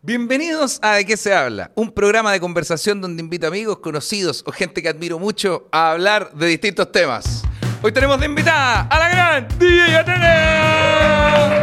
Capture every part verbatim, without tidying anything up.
Bienvenidos a ¿De qué se habla? Un programa de conversación donde invito amigos, conocidos o gente que admiro mucho a hablar de distintos temas. Hoy tenemos de invitada a la gran D J Atenea.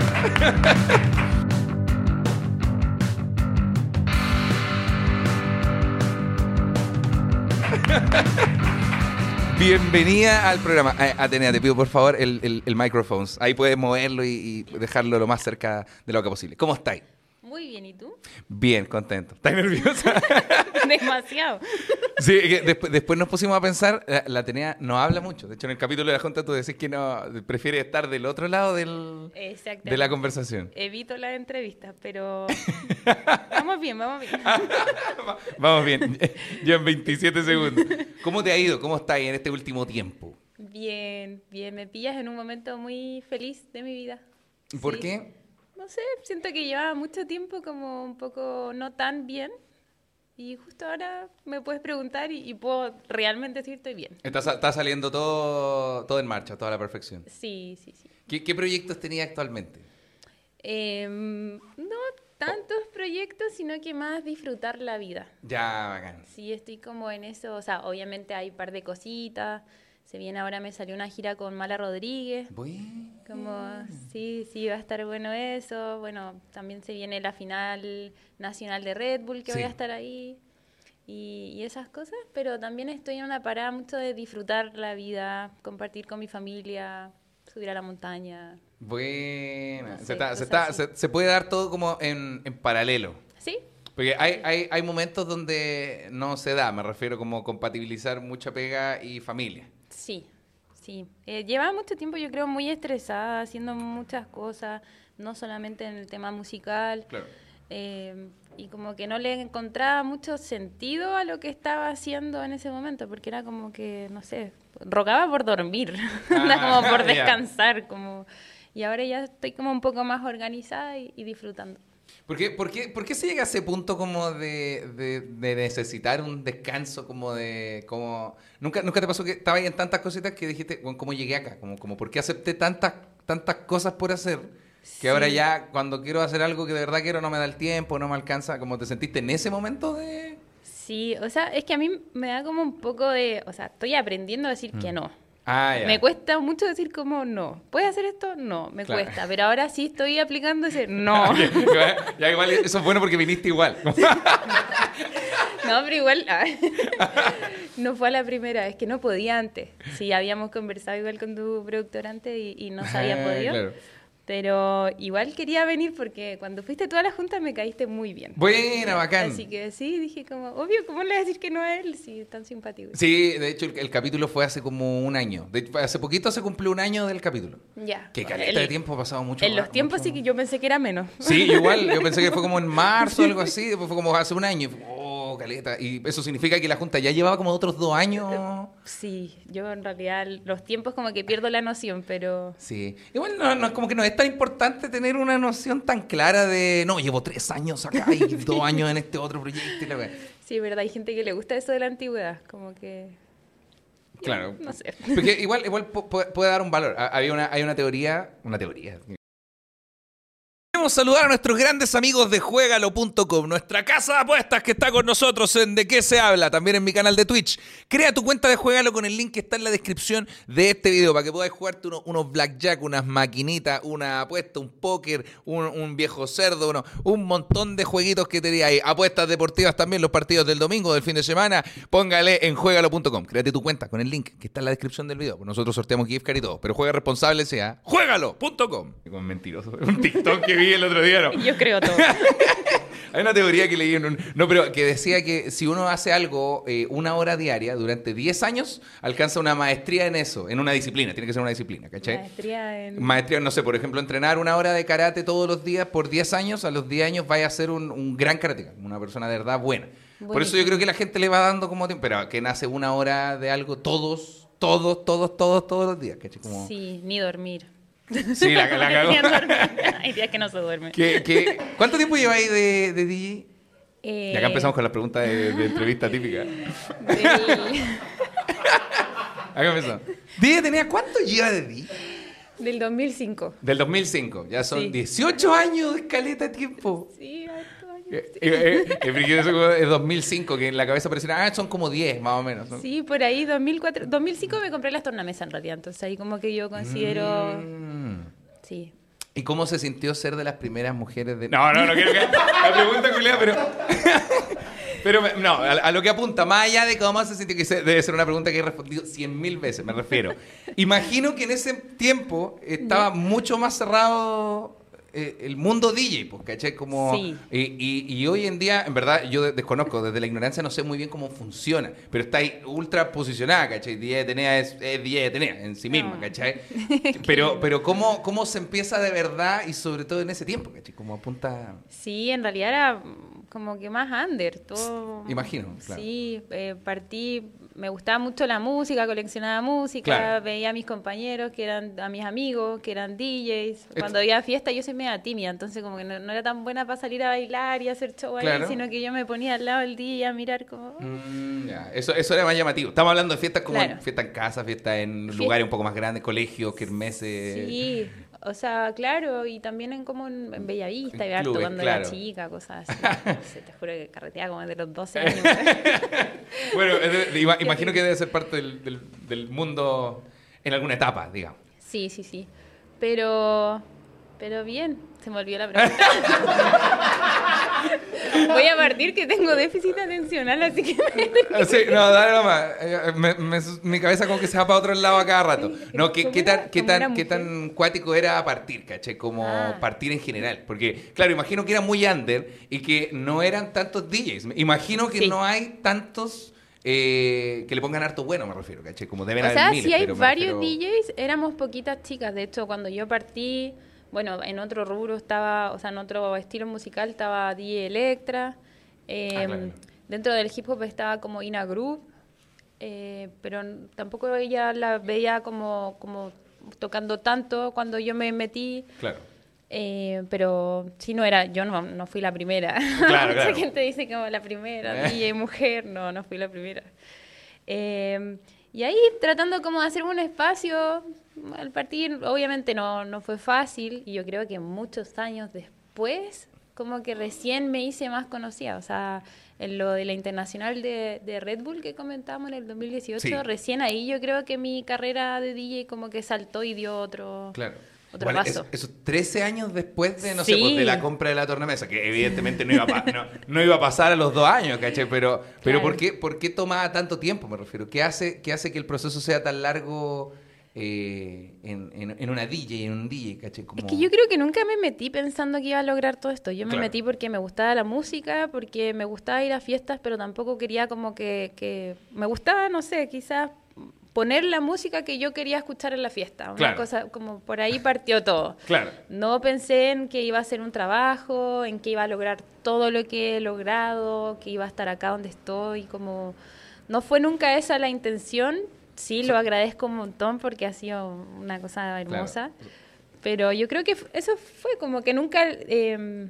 Bienvenida al programa. Eh, Atenea, te pido por favor el, el, el microphone. Ahí puedes moverlo y, y dejarlo lo más cerca de lo que posible. ¿Cómo estáis? Muy bien, ¿y tú? Bien, contento. ¿Estás nerviosa? Demasiado. Sí, que después, después nos pusimos a pensar, la, la Atenea no habla mucho. De hecho, en el capítulo de la Junta tú decís que no prefiere estar del otro lado del, de la conversación. Evito las entrevistas, pero vamos bien, vamos bien. Vamos bien, yo en veintisiete segundos. ¿Cómo te ha ido? ¿Cómo estás en este último tiempo? Bien, bien. Me pillas en un momento muy feliz de mi vida. ¿Por Sí. qué? No sé, siento que llevaba mucho tiempo como un poco no tan bien. Y justo ahora me puedes preguntar y, y puedo realmente decir estoy bien. Está, está saliendo todo, todo en marcha, toda la perfección. Sí, sí, sí. ¿Qué, qué proyectos tenías actualmente? Eh, no tantos proyectos, sino que más disfrutar la vida. Ya, bacán. Sí, estoy como en eso. O sea, obviamente hay un par de cositas. Se viene ahora, me salió una gira con Mala Rodríguez. Bueno. Como, sí, sí, va a estar bueno eso. Bueno, también se viene la final nacional de Red Bull, que Sí. voy a estar ahí. Y, y esas cosas, pero también estoy en una parada mucho de disfrutar la vida, compartir con mi familia, subir a la montaña. Buena. No sé, se, está- se, cosas está- así. se, se puede dar todo como en, en paralelo. ¿Sí? Porque hay, hay, hay momentos donde no se da, me refiero como compatibilizar mucha pega y familia. Sí, sí. Eh, llevaba mucho tiempo, yo creo, muy estresada, haciendo muchas cosas, no solamente en el tema musical. Claro. Eh, y como que no le encontraba mucho sentido a lo que estaba haciendo en ese momento, porque era como que, no sé, rogaba por dormir, era Ah, como por ya. descansar, como... Y ahora ya estoy como un poco más organizada y, y disfrutando. ¿Por qué, por, qué, ¿Por qué se llega a ese punto como de, de, de necesitar un descanso, como de... como ¿Nunca, ¿Nunca te pasó que estabas ahí en tantas cositas que dijiste, bueno, ¿cómo llegué acá? Como, como ¿por qué acepté tantas, tantas cosas por hacer? Que Sí. ahora ya cuando quiero hacer algo que de verdad quiero no me da el tiempo, no me alcanza. ¿Cómo te sentiste en ese momento de...? Sí, o sea, es que a mí me da como un poco de... O sea, estoy aprendiendo a decir que no. Ah, ya. Me cuesta mucho decir como no. ¿Puedes hacer esto? No, me Claro. cuesta. Pero ahora sí estoy aplicando ese no. ya, ya igual, eso es bueno porque viniste igual. No, pero igual ah, no fue a la primera, es que no podía antes. Sí, habíamos conversado igual con tu productor antes y, y no se había Ah, podido. claro. Pero igual quería venir porque cuando fuiste toda la junta me caíste muy bien. Buena, bacán. Así que sí, dije como, obvio, ¿cómo le voy a decir que no a él si es tan simpático? Sí, de hecho el, el capítulo fue hace como un año. De, hace poquito se cumplió un año del capítulo. Ya. Que caleta El- de tiempo ha pasado mucho. En los tiempos mucho- sí que yo pensé que era menos. Sí, igual, yo pensé que fue como en marzo o algo así, después fue como hace un año. Y fue, oh, caleta. Y eso significa que la Junta ya llevaba como otros dos años. Sí, yo en realidad los tiempos como que pierdo la noción, pero... Sí. Igual no, no, como que no es tan importante tener una noción tan clara de, no, llevo tres años acá y dos años en este otro proyecto. Y la wea. Sí, es verdad, hay gente que le gusta eso de la antigüedad, como que... Claro. No sé. Porque igual, igual pu- puede, puede dar un valor. Ha- Había una, hay una teoría, una teoría. Queremos saludar a nuestros grandes amigos de Juégalo punto com, nuestra casa de apuestas que está con nosotros en De qué se habla, también en mi canal de Twitch. Crea tu cuenta de Juégalo con el link que está en la descripción de este video para que puedas jugarte uno- unos blackjack, unas maquinitas, una apuesta, un póker, un, un viejo cerdo, uno, un montón de jueguitos que tenía ahí. Apuestas deportivas también, los partidos del domingo, del fin de semana. Póngale en Juégalo punto com. Créate tu cuenta con el link que está en la descripción del video. Nosotros sorteamos gift card y todo, pero juega responsable sea Juégalo punto com. Con mentiroso. Un TikTok que vi el otro día, ¿no? Yo creo todo. Hay una teoría que leí en un... No, pero que decía que si uno hace algo eh, una hora diaria durante diez años, alcanza una maestría en eso, en una disciplina. Tiene que ser una disciplina, ¿cachai? Maestría en... Maestría, no sé, por ejemplo, entrenar una hora de karate todos los días por diez años, a los diez años vaya a ser un, un gran karateca, una persona de verdad buena. Por eso Buenísimo. yo creo que la gente le va dando como tiempo, pero que nace una hora de algo todos, todos, todos, todos, todos los días, ¿cachai? Como... Sí, ni dormir. Sí, la, la cagó. Ni dormir. Hay días que no se duerme. ¿Qué, qué, ¿Cuánto tiempo lleváis de, de D J? Eh, Y acá empezamos con las preguntas de, de entrevista típica. Del, Acá empezamos. ¿D J tenía cuánto lleva de D J? del dos mil cinco. Del dos mil cinco. Ya son Sí. dieciocho años de escaleta de tiempo. Sí, harto, Eh, eh, eh, porque eso es dos mil cinco, que en la cabeza parecía, ah, son como diez más o menos, ¿no? Sí, por ahí, dos mil cuatro, dos mil cinco me compré las tornamesas en realidad, entonces ahí como que yo considero... Mm. Sí. ¿Y cómo se sintió ser de las primeras mujeres de...? No, no, no quiero que... La pregunta, Julián, pero... Pero me- no, a, a lo que apunta, más allá de cómo se sintió, que se- debe ser una pregunta que he respondido cien mil veces, me refiero. Imagino que en ese tiempo estaba mucho más cerrado eh, el mundo D J, pues, ¿cachai? Como, Sí. y, y- y hoy en día, en verdad, yo de- desconozco, desde la ignorancia no sé muy bien cómo funciona, pero está ahí ultra posicionada, ¿cachai? D J de Atenea es, es D J de Atenea en sí misma, No. ¿cachai? Pero, pero ¿cómo, ¿cómo se empieza de verdad y sobre todo en ese tiempo, ¿cachai? Como apunta... Sí, en realidad era mm, como que más under, todo. Imagino, claro. Sí, eh, partí, me gustaba mucho la música, coleccionaba música, Claro. veía a mis compañeros que eran, a mis amigos que eran D Js. Esto- Cuando había fiesta yo soy media tímida, entonces como que no, no era tan buena para salir a bailar y hacer show ahí, Claro. sino que yo me ponía al lado del D J a mirar como... "Oh". Mm, ya. Eso, eso era más llamativo. Estamos hablando de fiestas como Claro. en, fiestas en casa, fiestas en Fies- lugares un poco más grandes, colegios, kermeses. Sí, o sea, claro, y también en como en, en Bellavista, En y harto clubes, cuando claro. era chica, cosas así. No sé, te juro que carreteaba como desde los doce años. Bueno, es de- ima- imagino que debe ser parte del, del- del mundo en alguna etapa, digamos. Sí, sí, sí. Pero, pero bien, se me olvidó la pregunta. Voy a partir que tengo déficit atencional, así que me- Ah, sí, no, dale nomás. Eh, me- me- mi cabeza como que se va para otro lado a cada rato. No, ¿qué, ¿Cómo qué era? tan, qué, ¿Cómo era tan, qué mujer? tan cuático era partir, caché? Como Ah. partir en general. Porque, claro, imagino que era muy under y que no eran tantos D Js. Imagino que Sí. no hay tantos eh, que le pongan harto bueno, me refiero, caché. Como deben O haber sea, miles, si hay pero me varios refiero- D Js, éramos poquitas chicas. De hecho, cuando yo partí, bueno, en otro rubro estaba, o sea, en otro estilo musical estaba D J Electra. eh, Ah, claro. Dentro del hip hop estaba como Ina Groove, eh, pero n- tampoco ella la veía como, como tocando tanto cuando yo me metí. Claro. Eh, pero sí, no era, yo no, no fui la primera. Claro, Mucha claro. gente dice como la primera, Eh. D J mujer, no, no fui la primera. Eh, y ahí tratando como de hacer un espacio, al partir obviamente no, no fue fácil y yo creo que muchos años después como que recién me hice más conocida, o sea, en lo de la internacional de, de Red Bull que comentábamos en el dos mil dieciocho, Sí. recién ahí yo creo que mi carrera de D J como que saltó y dio otro... Claro. Otro Igual, paso. eso- Esos trece años después de, no sé, Sí. pues, de la compra de la tornamesa, que evidentemente no iba a, pa- no, no iba a pasar a los dos años, ¿cachai? Pero, pero Claro. ¿por qué, por qué toma tanto tiempo, me refiero? ¿Qué hace, qué hace que el proceso sea tan largo eh, en, en, en una D J, en un D J, ¿cachai? Como... Es que yo creo que nunca me metí pensando que iba a lograr todo esto. Yo me Claro. metí porque me gustaba la música, porque me gustaba ir a fiestas, pero tampoco quería como que, que... Me gustaba, no sé, quizás poner la música que yo quería escuchar en la fiesta. Una Claro. cosa, como por ahí partió todo. Claro. No pensé en que iba a ser un trabajo, en que iba a lograr todo lo que he logrado, que iba a estar acá donde estoy, como... No fue nunca esa la intención. Sí, lo agradezco un montón porque ha sido una cosa hermosa. Pero yo creo que f- eso fue como que nunca... eh,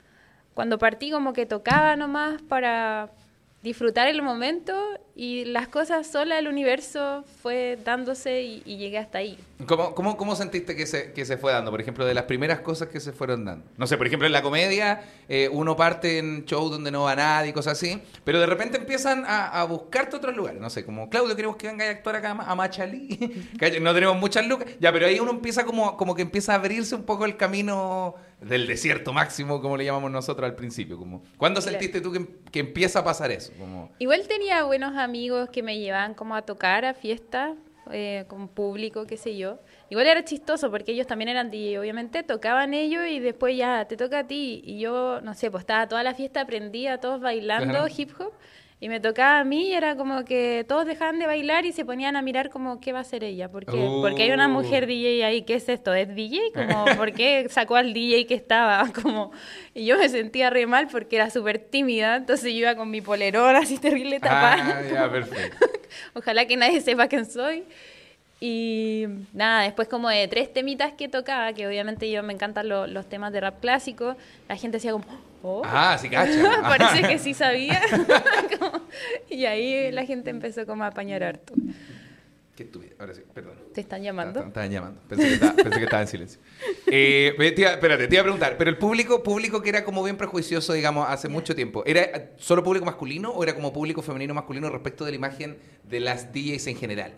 cuando partí como que tocaba nomás para disfrutar el momento y las cosas solas, el universo fue dándose y, y llegué hasta ahí. ¿Cómo, cómo, cómo sentiste que se, que se fue dando? Por ejemplo, de las primeras cosas que se fueron dando. No sé, por ejemplo, en la comedia eh, uno parte en shows donde no va nadie y cosas así, pero de repente empiezan a, a buscarte otros lugares. No sé, como, Claudio, queremos que venga a actuar acá a Machalí. Que no tenemos muchas lucas. Ya, pero ahí uno empieza como, como que empieza a abrirse un poco el camino del desierto máximo, como le llamamos nosotros al principio. Como, ¿cuándo Claro. sentiste tú que, que empieza a pasar eso? Como, Igual tenía buenos amigos que me llevaban como a tocar a fiestas, eh, con público, qué sé yo. Igual era chistoso porque ellos también eran D J, obviamente tocaban ellos y después ya te toca a ti. Y yo, no sé, pues estaba toda la fiesta prendida, todos bailando Claro. hip hop. Y me tocaba a mí y era como que todos dejaban de bailar y se ponían a mirar como, ¿qué va a hacer ella? Porque, Uh. porque hay una mujer D J ahí, ¿qué es esto? ¿Es D J? Como, ¿por qué sacó al D J que estaba? Como, y yo me sentía re mal porque era súper tímida, entonces yo iba con mi polerón así terrible tapada. ah, ya, perfecto. Ojalá que nadie sepa quién soy. Y nada, después como de tres temitas que tocaba, que obviamente yo me encantan lo- los temas de rap clásico, la gente decía como, oh, Ah, sí, cacha. parece que sí sabía. Como- y ahí la gente empezó como a apañar harto. Qué estúpido. Ahora sí, perdón. ¿Te están llamando? Estaban, estaban llamando. Pensé que, estaba, pensé que estaba en silencio. Eh, te iba, espérate, te iba a preguntar. Pero el público, público que era como bien prejuicioso, digamos, hace mucho tiempo, ¿era solo público masculino o era como público femenino masculino respecto de la imagen de las D Js en general?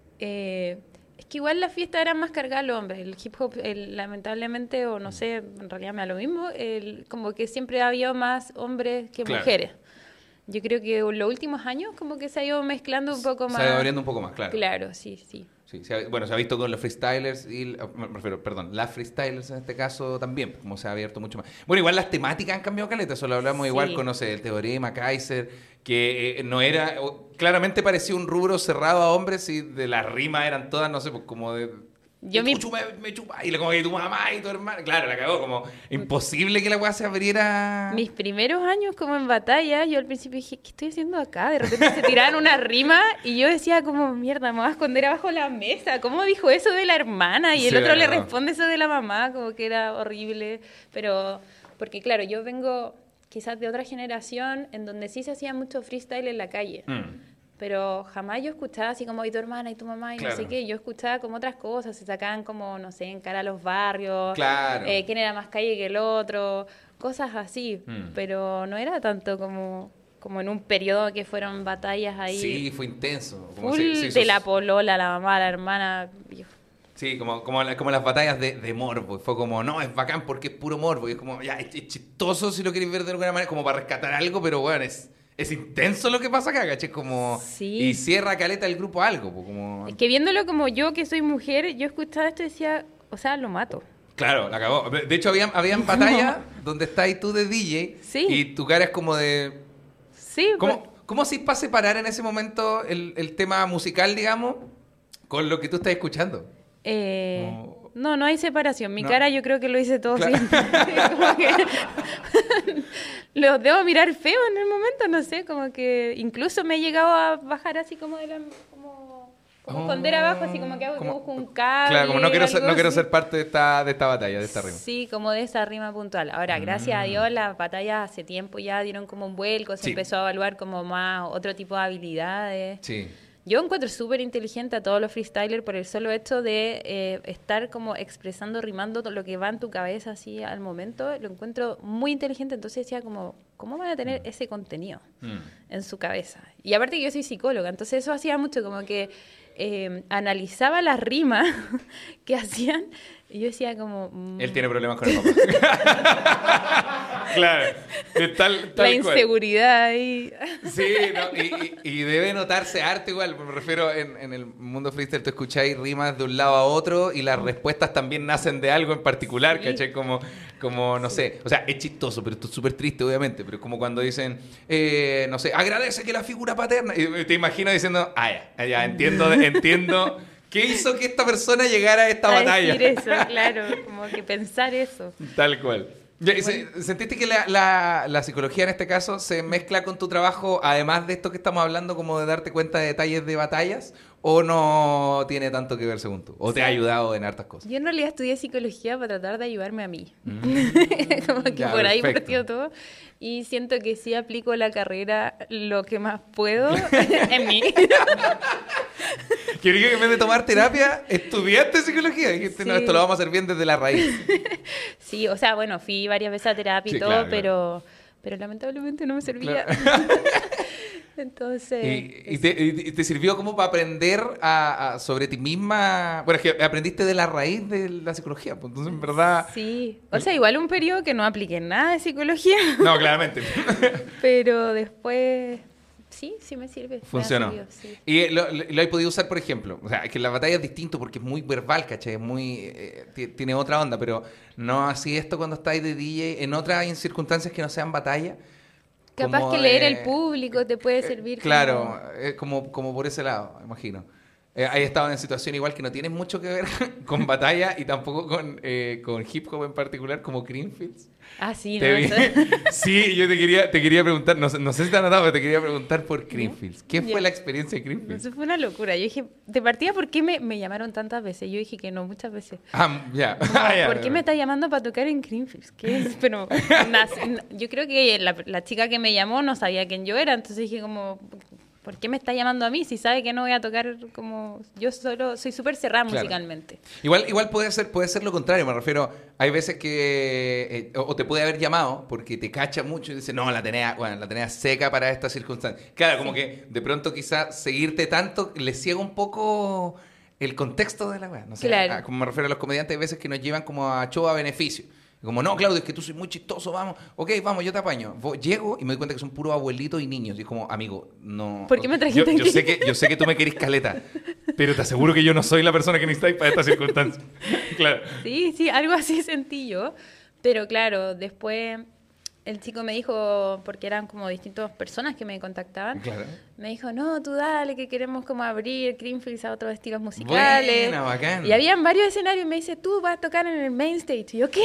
Eh, es que igual la fiesta era más cargada a los hombres. El hip hop, el, lamentablemente, o no sé, en realidad me da lo mismo, el, como que siempre había más hombres que Claro. mujeres. Yo creo que en los últimos años como que se ha ido mezclando un poco más. Se ha ido abriendo un poco más, claro. Claro, sí, sí. Sí, se ha- bueno, se ha visto con los freestylers y, me refiero, perdón, las freestylers en este caso también, como se ha abierto mucho más. Bueno, igual las temáticas han cambiado caleta, eso lo hablamos Sí. igual con, no sé, el Teorema, Kaiser, que eh, no era, o- claramente parecía un rubro cerrado a hombres y de las rimas eran todas, no sé, pues como de... Yo me, mi- chupa, me chupa, y como que tu mamá y tu hermana, claro, la cagó, como imposible que la weá se abriera... Mis primeros años como en batalla, yo al principio dije, ¿qué estoy haciendo acá? De repente se tiraban una rima y yo decía como, mierda, me voy a esconder abajo la mesa. ¿Cómo dijo eso de la hermana? Y el Sí, otro le no. responde eso de la mamá, como que era horrible. Pero, porque claro, yo vengo quizás de otra generación en donde sí se hacía mucho freestyle en la calle. Mm. Pero jamás yo escuchaba así como, y tu hermana, y tu mamá, y Claro. no sé qué. Yo escuchaba como otras cosas, se sacaban como, no sé, en cara a los barrios. Claro. eh, quién era más calle que el otro, cosas así. Mm. Pero no era tanto como, como en un periodo que fueron batallas ahí. Sí, fue intenso. Como Full se- se hizo- de la polola, la mamá, la hermana. y- Sí, como, como, la- como las batallas de, de morbo. Fue como, no, es bacán porque es puro morbo. Y es como, ya, es, es chistoso si lo queréis ver de alguna manera, como para rescatar algo, pero bueno, es, es intenso lo que pasa acá, ¿cachai? Como, Sí. y cierra caleta el grupo algo. Pues, como, Es que viéndolo como yo, que soy mujer, yo escuchaba esto y decía, o sea, lo mato. Claro, la acabó. De hecho, habían, habían batallas donde estás tú de D J Sí. y tu cara es como de... Sí, ¿Cómo, pues, cómo hacís para separar en ese momento el, el tema musical, digamos, con lo que tú estás escuchando? eh, Como- no, no hay separación. Mi No. cara yo creo que lo hice todo Claro. siempre. Como que los debo mirar feo en el momento, no sé, como que incluso me he llegado a bajar así como de la... Como, como esconder abajo, así como que hago que Como- busco un cable. Claro, como no quiero ser, algo no quiero así. ser parte de esta, de esta batalla, de esta rima. Sí, como de esa rima puntual. Ahora, gracias a Mm. Dios, las batallas hace tiempo ya dieron como un vuelco, se Sí. empezó a evaluar como más otro tipo de habilidades. Sí. Yo encuentro súper inteligente a todos los freestylers por el solo hecho de eh, estar como expresando, rimando todo lo que va en tu cabeza así al momento. Lo encuentro muy inteligente, entonces decía como, ¿cómo van a tener ese contenido Mm. en su cabeza? Y aparte que yo soy psicóloga, entonces eso hacía mucho como que eh, analizaba las rimas que hacían y yo decía como... mm, Él tiene problemas con el papá. Claro, es tal, tal la cual. inseguridad ahí. Sí, no, y, y- y debe notarse arte igual. Me refiero en, en el mundo freestyle, tú escucháis rimas de un lado a otro y las respuestas también nacen de algo en particular, Sí. ¿cachai? Como, como no sé, o sea, es chistoso, pero esto es súper triste, obviamente. Pero es como cuando dicen, eh, no sé, agradece que la figura paterna. Y te imagino diciendo, ah, ya, ya, entiendo, entiendo. ¿Qué hizo que esta persona llegara a esta a batalla? decir eso, claro, como que pensar eso. Tal cual. Ya, y se- ¿Sentiste que la, la- la psicología en este caso se mezcla con tu trabajo, además de esto que estamos hablando, como de darte cuenta de detalles de batallas? ¿O no tiene tanto que ver según tú? ¿O te ha ayudado en hartas cosas? Yo en realidad estudié psicología para tratar de ayudarme a mí. Mm. Como que Ya, por ahí perfecto. partió todo. Y siento que sí aplico la carrera lo que más puedo en mí. Que que en vez de tomar terapia, estudiaste psicología. Dijiste, no, Sí. esto lo vamos a hacer bien desde la raíz. Sí, o sea, bueno, fui varias veces a terapia y Sí, todo, claro, pero, pero lamentablemente no me servía. Entonces... ¿Y, y te, y te sirvió como para aprender a, a- sobre ti misma? Bueno, es que aprendiste de la raíz de la psicología, pues entonces en verdad... Sí, o sea, igual un periodo que no apliqué nada de psicología, No, claramente. pero después sí, sí me sirve. me ha Funcionó. servido, sí. Y lo, lo, lo he podido usar, por ejemplo. O sea, es que la batalla es distinto porque es muy verbal, ¿cachai? Es muy... eh, ti- tiene otra onda, pero no así esto cuando estáis de D J en otras circunstancias que no sean batalla. Capaz como que leer de- el público te puede servir. Claro, es como, como por ese lado, imagino. Eh, hay estado en situación igual que no tienen mucho que ver con batalla y tampoco con, eh, con hip hop en particular, como Greenfields. Ah, sí, Te no, vi- eso- Sí, yo te quería, te quería preguntar, no, sé- no sé si te has notado, pero te quería preguntar por Greenfields. ¿Qué fue Ya. la experiencia de Greenfields? Eso fue una locura. Yo dije, de partida, ¿por qué me, me llamaron tantas veces? Yo dije que no, muchas veces. Ah, ya. Como, Ah, ya, ¿por qué ya. me está llamando para tocar en Greenfields? ¿Qué es? Pero nas- yo creo que la, la chica que me llamó no sabía quién yo era, entonces dije como, ¿por qué me está llamando a mí si sabe que no voy a tocar como... Yo solo soy súper cerrada Claro. musicalmente. Igual, igual puede ser, puede ser lo contrario, me refiero, hay veces que, eh, o, o te puede haber llamado porque te cacha mucho y dice, no, la tenía, bueno, la tenía seca para esta circunstancia. Claro, como que de pronto quizás seguirte tanto le ciega un poco el contexto de la weá. No sé, Claro. a- como me refiero a los comediantes, hay veces que nos llevan como a show a beneficio. Como, no, Claudio, es que tú soy muy chistoso, vamos. Ok, vamos, yo te apaño. Vo- Llego y me doy cuenta que son puros abuelitos y niños. Y es como, amigo, no... ¿Por qué me trajiste yo, yo aquí? sé que Yo sé que tú me querés caleta, pero te aseguro que yo no soy la persona que necesitáis para esta circunstancia. Claro. Sí, sí, algo así sentí yo. Pero claro, después el chico me dijo, porque eran como distintas personas que me contactaban, Claro. me dijo, no, tú dale, que queremos como abrir Creamfields a otros estilos musicales. Buena, bacán. Y habían varios escenarios y me dice, tú vas a tocar en el main stage. Y yo, ¿qué?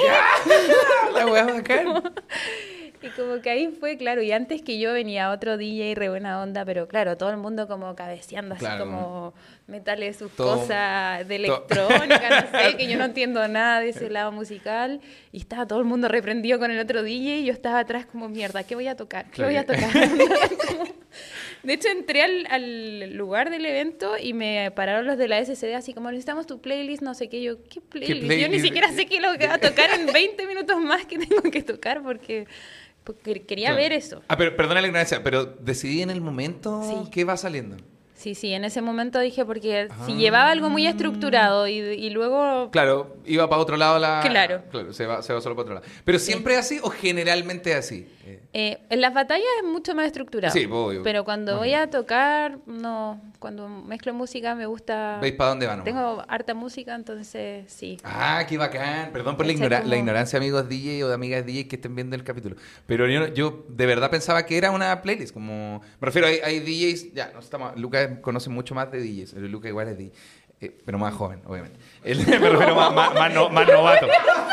La weá bacán. Y como que ahí fue, claro, y antes que yo venía otro D J re buena onda, pero claro, todo el mundo como cabeceando, así Claro. como metale sus Todo- cosas de todo- electrónica, no sé, que yo no entiendo nada de ese lado musical, y estaba todo el mundo reprendido con el otro D J, y yo estaba atrás como, mierda, ¿qué voy a tocar? ¿Qué Claro voy a que- tocar? Como- De hecho, entré al, al lugar del evento y me pararon los de la S C D así como, necesitamos tu playlist, no sé qué. Yo, ¿qué playlist? Yo ni playlist? siquiera sé qué es lo que va a tocar en veinte minutos más que tengo que tocar porque, porque quería Claro. ver eso. Ah, pero perdona la ignorancia, pero decidí en el momento Sí. qué va saliendo. Sí, sí, en ese momento dije porque si Ah. llevaba algo muy estructurado y, y luego... Claro, iba para otro lado la... Claro. se va, se va solo para otro lado. ¿Pero siempre es así o generalmente es así? Eh, Eh, en las batallas es mucho más estructurado. Sí, obvio. Pero cuando voy a tocar, no. Cuando mezclo música me gusta... ¿Veis para dónde van? nomás? Tengo harta música, entonces sí. Ah, qué bacán. Perdón por la, Ese ignora- como- la ignorancia, amigos D J o de amigas D J que estén viendo el capítulo. Pero yo, yo de verdad pensaba que era una playlist. Como, me refiero, hay, hay D Js, ya, no estamos, Lucas conoce mucho más de D Js. El Lucas igual es D J. Eh, pero más joven, obviamente. Él, me refiero más, más, más, no- más novato.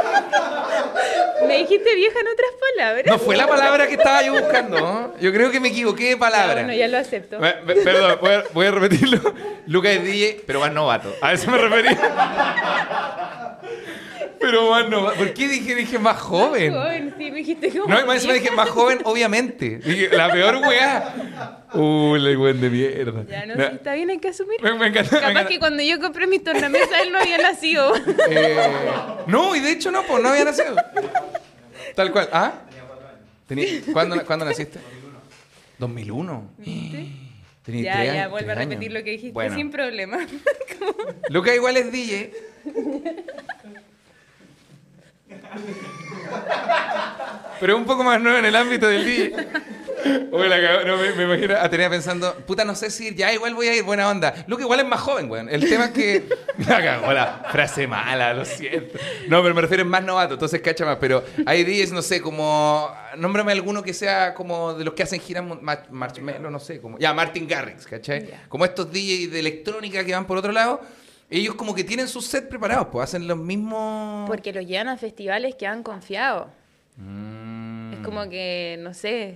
Me dijiste vieja en otras palabras. No fue la palabra que estaba yo buscando, ¿no? Yo creo que me equivoqué de Ya, palabra. bueno, ya lo acepto. Eh, pe- Perdón, voy a, voy a repetirlo. Lucas es D J, pero más novato. A eso me refería. Pero más novato. ¿Por qué dije, dije más joven? Joven, sí, me dijiste como No, y más encima vieja. dije más joven, obviamente. Dije, la peor weá. Uy, la weón de mierda. Ya, no, Na- sí, está bien, hay que asumir. Me, me encanta. me Capaz encanta. que cuando yo compré mi tornamesa él no había nacido. Eh, no, y de hecho no, pues no había nacido. Tal cual. ¿Ah? Tenía, ¿cuándo, ¿Cuándo naciste? dos mil uno. Tenía Ya, tres ya, años, vuelve a tres repetir años. lo que dijiste Bueno. sin problema. Lucas igual es D J. Pero un poco más nuevo en el ámbito del D J. Oye, la cagó. No, me, me imagino a Atenea pensando, puta, no sé si ir, ya igual voy a ir, buena onda. Lucas igual es más joven, weón. El tema es que... La cagó, la frase mala, lo siento. No, pero me refiero es más novato, entonces cacha más. Pero hay D Js, no sé, como... Nómbrame alguno que sea como de los que hacen giras ma- Marshmello, no sé, como... Ya, Martin Garrix, ¿cachai? Ya. Como estos D Js de electrónica que van por otro lado. Ellos como que tienen sus sets preparados, pues hacen los mismos... Porque los llevan a festivales que han confiado. Mm. Es como que, no sé,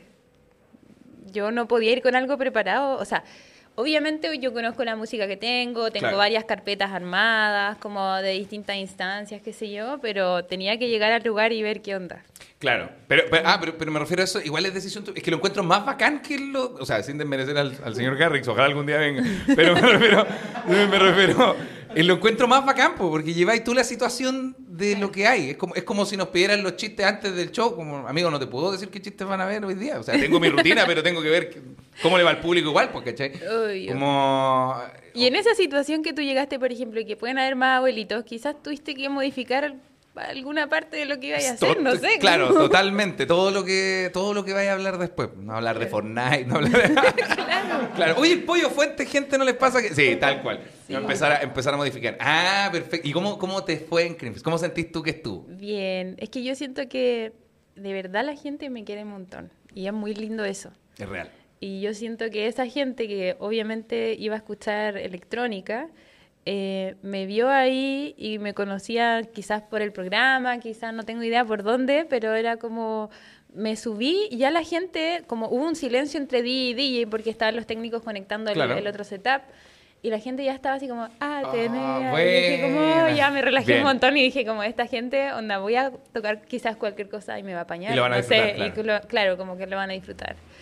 yo no podía ir con algo preparado. O sea, obviamente yo conozco la música que tengo, tengo Claro. varias carpetas armadas, como de distintas instancias, qué sé yo, pero tenía que llegar al lugar y ver qué onda. Claro, pero, pero- ah, pero, pero me refiero a eso, igual es decisión tuya. Es que lo encuentro más bacán que lo... O sea, sin desmerecer al, al señor Garrix, ojalá algún día venga. Pero me refiero... Me refiero eh, lo encuentro más bacán, po, porque lleváis tú la situación de lo que hay. Es como, es como si nos pidieran los chistes antes del show. Como, amigo, no te puedo decir qué chistes van a ver hoy día. O sea, tengo mi rutina, pero tengo que ver que- cómo le va al público igual, pues, ¿cachai? Obvio. Como... Y en esa situación que tú llegaste, por ejemplo, y que pueden haber más abuelitos, quizás tuviste que modificar alguna parte de lo que ibas a hacer, no sé. Claro, como- totalmente. Todo lo que todo lo que vaya a hablar después. No hablar de Fortnite, no hablar de... Claro. Claro. Oye, el pollo fuente, gente, ¿no les pasa que...? Sí, tal cual. Sí. No, empezar, a, empezar a modificar. Ah, perfecto. ¿Y cómo, cómo te fue en Creamfields? ¿Cómo sentís tú que estuvo? Bien, es que yo siento que de verdad la gente me quiere un montón y es muy lindo eso. Es real. Y yo siento que esa gente que obviamente iba a escuchar electrónica, eh, me vio ahí y me conocía quizás por el programa, quizás no tengo idea por dónde, pero era como... Me subí y ya la gente, como hubo un silencio entre D J y D J porque estaban los técnicos conectando el, Claro. el otro setup y la gente ya estaba así como, ah, Ah, tenés... y dije como, buena. ya me relajé Bien. un montón y dije como, esta gente, onda, voy a tocar quizás cualquier cosa y me va a apañar. Y lo van a no sé, disfrutar, y claro. lo- claro, como que lo van a disfrutar.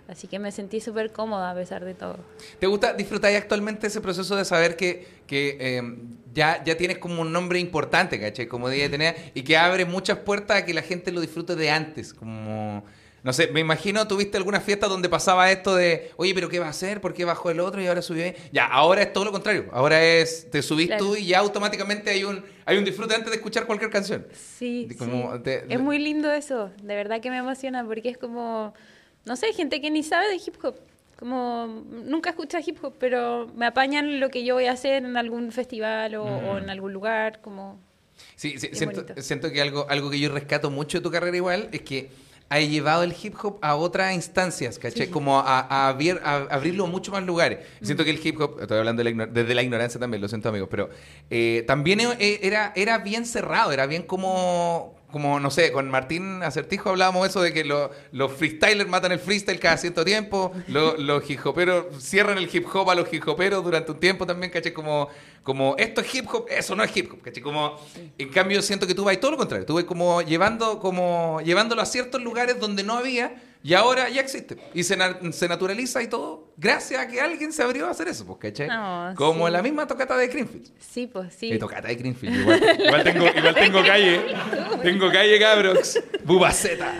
Así que me sentí súper cómoda a pesar de todo. ¿Te gusta, disfrutar actualmente ese proceso de saber que, que eh, ya, ya tienes como un nombre importante, ¿cachai? Como D J Atenea, y que abre muchas puertas a que la gente lo disfrute de antes, como... No sé, me imagino, tuviste alguna fiesta donde pasaba esto de, oye, pero ¿qué va a hacer? ¿Por qué bajó el otro y ahora subió? Ya, ahora es todo lo contrario. Ahora es, te subís claro. tú y ya automáticamente hay un hay un disfrute antes de escuchar cualquier canción. Sí, como sí. Te, es muy lindo eso. De verdad que me emociona porque es como, no sé, gente que ni sabe de hip hop. Como nunca escucha hip hop, pero me apañan lo que yo voy a hacer en algún festival o, mm. o en algún lugar. Como Sí, sí siento, siento que algo, algo que yo rescato mucho de tu carrera igual es que ha llevado el hip hop a otras instancias, ¿cachai? Sí. Como a, a, abrir, a abrirlo a muchos más lugares. Mm. Siento que el hip hop, estoy hablando de la desde la ignorancia también, lo siento amigos, pero eh, también era, era bien cerrado, era bien como... Como, no sé, con Martín Acertijo hablábamos eso de que lo, los freestylers matan el freestyle cada cierto tiempo, los, los hip hoperos cierran el hip hop a los hip hoperos durante un tiempo también, ¿cachai? Como, como esto es hip hop, eso no es hip hop, ¿cachai? Como, sí. En cambio siento que tú vas todo lo contrario, tú vas como, llevando, como llevándolo a ciertos lugares donde no había y ahora ya existe y se, na se naturaliza y todo gracias a que alguien se abrió a hacer eso, pues, ¿cachai? No, como sí. La misma tocata de Greenfield. Sí, pues sí. La tocata de Greenfield, igual, igual tengo, igual tengo calle, tengo calle, cabros, bubaceta.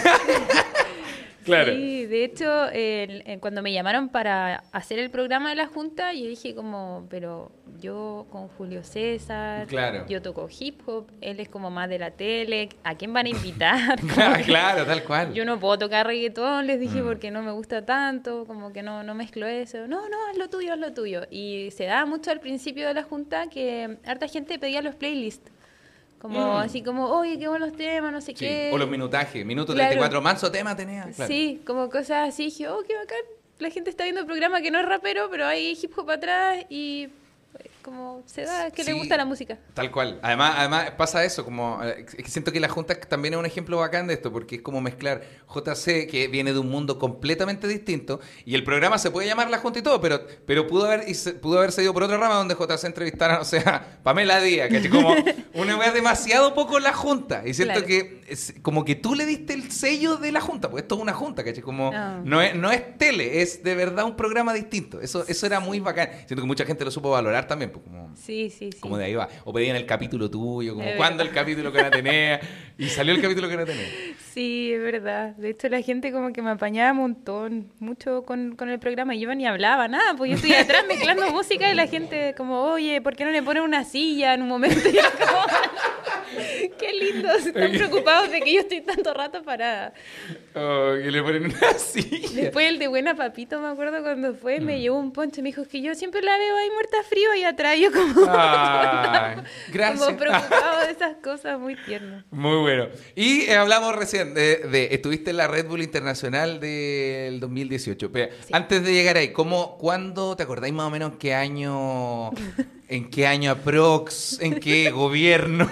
Claro. Sí, de hecho, el, el, cuando me llamaron para hacer el programa de la Junta, yo dije como, pero yo con Julio César, claro. Yo toco hip hop, él es como más de la tele, ¿a quién van a invitar? Claro, claro, tal cual. Yo no puedo tocar reggaetón, les dije, mm. porque no me gusta tanto, como que no, no mezclo eso. No, no, haz lo tuyo, haz lo tuyo. Y se daba mucho al principio de la Junta que harta gente pedía los playlists. Como mm. así como, oye, qué buenos temas, no sé sí. qué. O los minutajes, minuto claro. treinta y cuatro, manso tema tenía. Claro. Sí, como cosas así. Dije, oh, qué bacán. La gente está viendo el programa que no es rapero, pero hay hip hop atrás y pues, como se da, que sí, le gusta la música. Tal cual. Además, además pasa eso, como eh, siento que la Junta también es un ejemplo bacán de esto, porque es como mezclar J C, que viene de un mundo completamente distinto, y el programa se puede llamar La Junta y todo, pero, pero pudo haber y se, pudo haberse ido por otra rama donde J C entrevistara, o sea, Pamela Díaz, que es como una vez demasiado poco La Junta, y siento claro. que es, como que tú le diste el sello de La Junta, pues esto es una Junta, ¿cachai? Como oh. no, es, no es tele, es de verdad un programa distinto. Eso, eso era muy bacán. Siento que mucha gente lo supo valorar también, pues, como, sí, sí, sí. Como de ahí va. O pedían el capítulo tuyo, como cuándo el capítulo que no tenía, y salió el capítulo que no tenía. Sí, es verdad. De hecho, la gente como que me apañaba un montón, mucho con, con el programa. Y yo ni hablaba nada, pues yo estoy atrás mezclando música y la gente como, oye, ¿por qué no le ponen una silla en un momento? Y yo como, qué lindo, están preocupados de que yo estoy tanto rato parada. Oh, que le ponen una silla. Después el de Buena Papito, me acuerdo cuando fue, mm. me llevó un poncho y me dijo que yo siempre la veo ahí muerta frío y atrás yo como, ah, gracias. como preocupado de esas cosas, muy tierno. Muy bueno. Y eh, hablamos recién de, de, estuviste en la Red Bull Internacional del dos mil dieciocho. Pero sí. Antes de llegar ahí, ¿cómo, cuándo, te acordáis más o menos en qué año, en qué año aprox, en qué gobierno?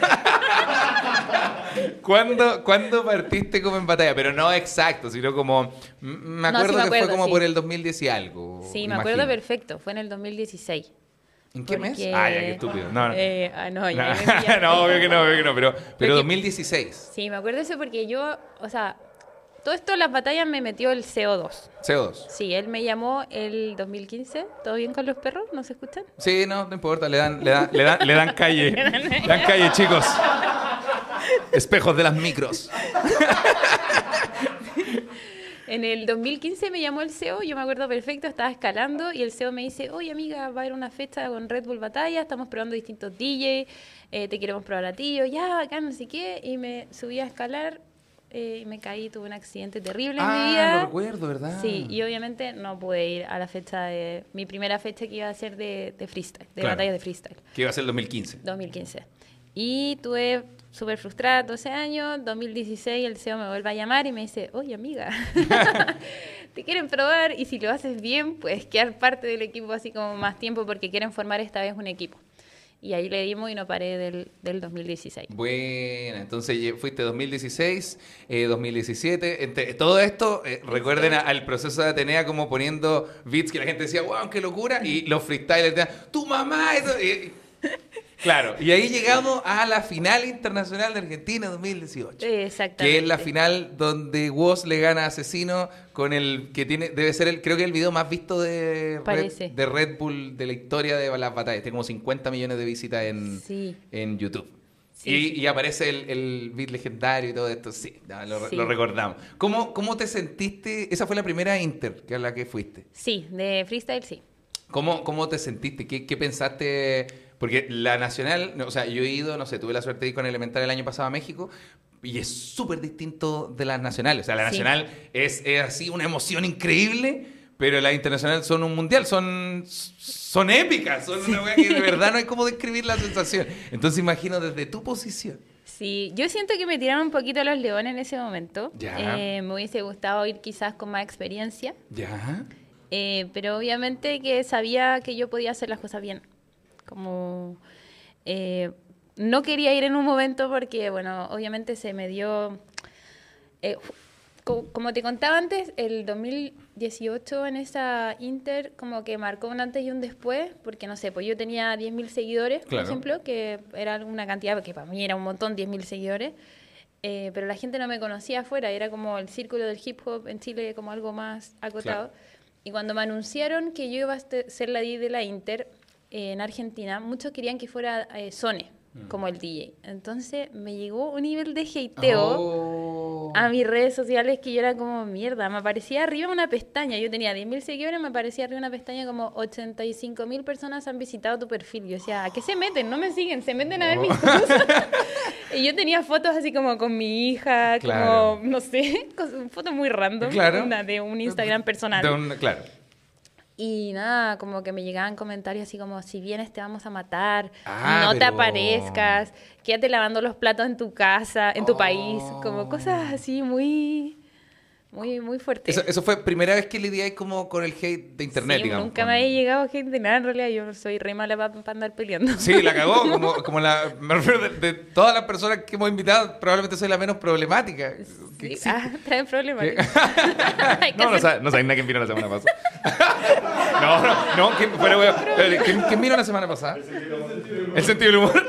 ¿Cuándo, ¿Cuándo partiste como en batalla? Pero no exacto, sino como... Me acuerdo, no, sí me acuerdo que fue como sí. por el dos mil diez y algo. Sí, me imagino. acuerdo perfecto. Fue en el dos mil dieciséis. ¿En qué porque... mes? Ah, ya, qué estúpido. No, no. Eh, ah, no, ya no, no, obvio que no, obvio que no. Pero, pero dos mil dieciséis. Sí, me acuerdo eso porque yo... O sea, todo esto en las batallas me metió el C O dos. C O dos. Sí, él me llamó el dos mil quince. ¿Todo bien con los perros? ¿No se escuchan? Sí, no, no importa. Le dan, le dan, le dan, le dan calle. Le dan calle, chicos. Espejos de las micros. En el dos mil quince me llamó el C E O, yo me acuerdo perfecto, estaba escalando y el C E O me dice, oye amiga, va a haber una fecha con Red Bull Batalla, estamos probando distintos D Js, eh, te queremos probar a ti, yo ya, acá no sé qué, y me subí a escalar eh, y me caí, tuve un accidente terrible ah, en mi vida. Ah, lo recuerdo, ¿verdad? Sí, y obviamente no pude ir a la fecha de, mi primera fecha que iba a ser de, de freestyle, de claro. batalla de freestyle. Que iba a ser el dos mil quince. dos mil quince. Y tuve súper frustrada doce años, dos mil dieciséis el C E O me vuelve a llamar y me dice, oye amiga, te quieren probar y si lo haces bien puedes quedar parte del equipo así como más tiempo porque quieren formar esta vez un equipo. Y ahí le dimos y no paré del, del dos mil dieciséis. Bueno, entonces fuiste dos mil dieciséis, eh, dos mil diecisiete. Entre, todo esto, eh, recuerden a, al proceso de Atenea como poniendo beats que la gente decía, wow, qué locura. Y los freestylers decían, tu mamá. Y, Claro, y ahí llegamos a la final internacional de Argentina dos mil dieciocho. Exactamente. Que es la final donde Woz le gana a Asesino con el que tiene, debe ser el, creo que el video más visto de Red, de Red Bull de la historia de las batallas. Tiene como cincuenta millones de visitas en, sí. en YouTube. Sí, y, sí. y aparece el, el beat legendario y todo esto. Sí, no, lo, sí. lo recordamos. ¿Cómo, ¿Cómo te sentiste? Esa fue la primera Inter que a la que fuiste. Sí, de freestyle sí. ¿Cómo, cómo te sentiste? ¿Qué, qué pensaste? Porque la nacional, o sea, yo he ido, no sé, tuve la suerte de ir con Elemental el año pasado a México y es súper distinto de las nacionales. O sea, la nacional sí. es, es así una emoción increíble, pero las internacionales son un mundial, son, son épicas, son sí. una wea que de verdad no hay cómo describir la sensación. Entonces imagino desde tu posición. Sí, yo siento que me tiraron un poquito los leones en ese momento. Ya. Eh, me hubiese gustado ir quizás con más experiencia. Ya. Eh, pero obviamente que sabía que yo podía hacer las cosas bien. Como eh, no quería ir en un momento porque, bueno, obviamente se me dio... Eh, co como te contaba antes, el dos mil dieciocho en esa Inter como que marcó un antes y un después, porque no sé, pues yo tenía diez mil seguidores, por claro. ejemplo, que era una cantidad que para mí era un montón, diez mil seguidores. Eh, pero la gente no me conocía afuera, era como el círculo del hip hop en Chile como algo más acotado. Claro. Y cuando me anunciaron que yo iba a ser la D J de la Inter eh, en Argentina, muchos querían que fuera eh, Sone mm. como el D J. Entonces me llegó un nivel de hateo oh. a mis redes sociales que yo era como mierda. Me aparecía arriba una pestaña. Yo tenía diez mil seguidores, me aparecía arriba una pestaña como ochenta y cinco mil personas han visitado tu perfil. Yo decía, ¿a qué se meten? No me siguen, se meten a ver oh. mis cosas. Y yo tenía fotos así como con mi hija, claro. como, no sé, fotos muy random, claro. una de un Instagram personal. De un, claro. Y nada, como que me llegaban comentarios así como, si vienes te vamos a matar, ah, no pero... te aparezcas, quédate lavando los platos en tu casa, en tu oh. país, como cosas así muy... Muy, muy fuerte. Eso, eso fue primera vez que lidiáis como con el hate de internet, sí, digamos. Nunca con... me había llegado hate de nada, en realidad. Yo soy re mala para pa andar peleando. Sí, la cagó. como, como la, me refiero de, de todas las personas que hemos invitado, probablemente soy la menos problemática. Sí, ah, traen problemas. no, no, sabes, no sabes nada quién vino la semana pasada. no, no, no. ¿Quién, fuera, wea, ¿quién, ¿Quién vino la semana pasada? El sentido del humor.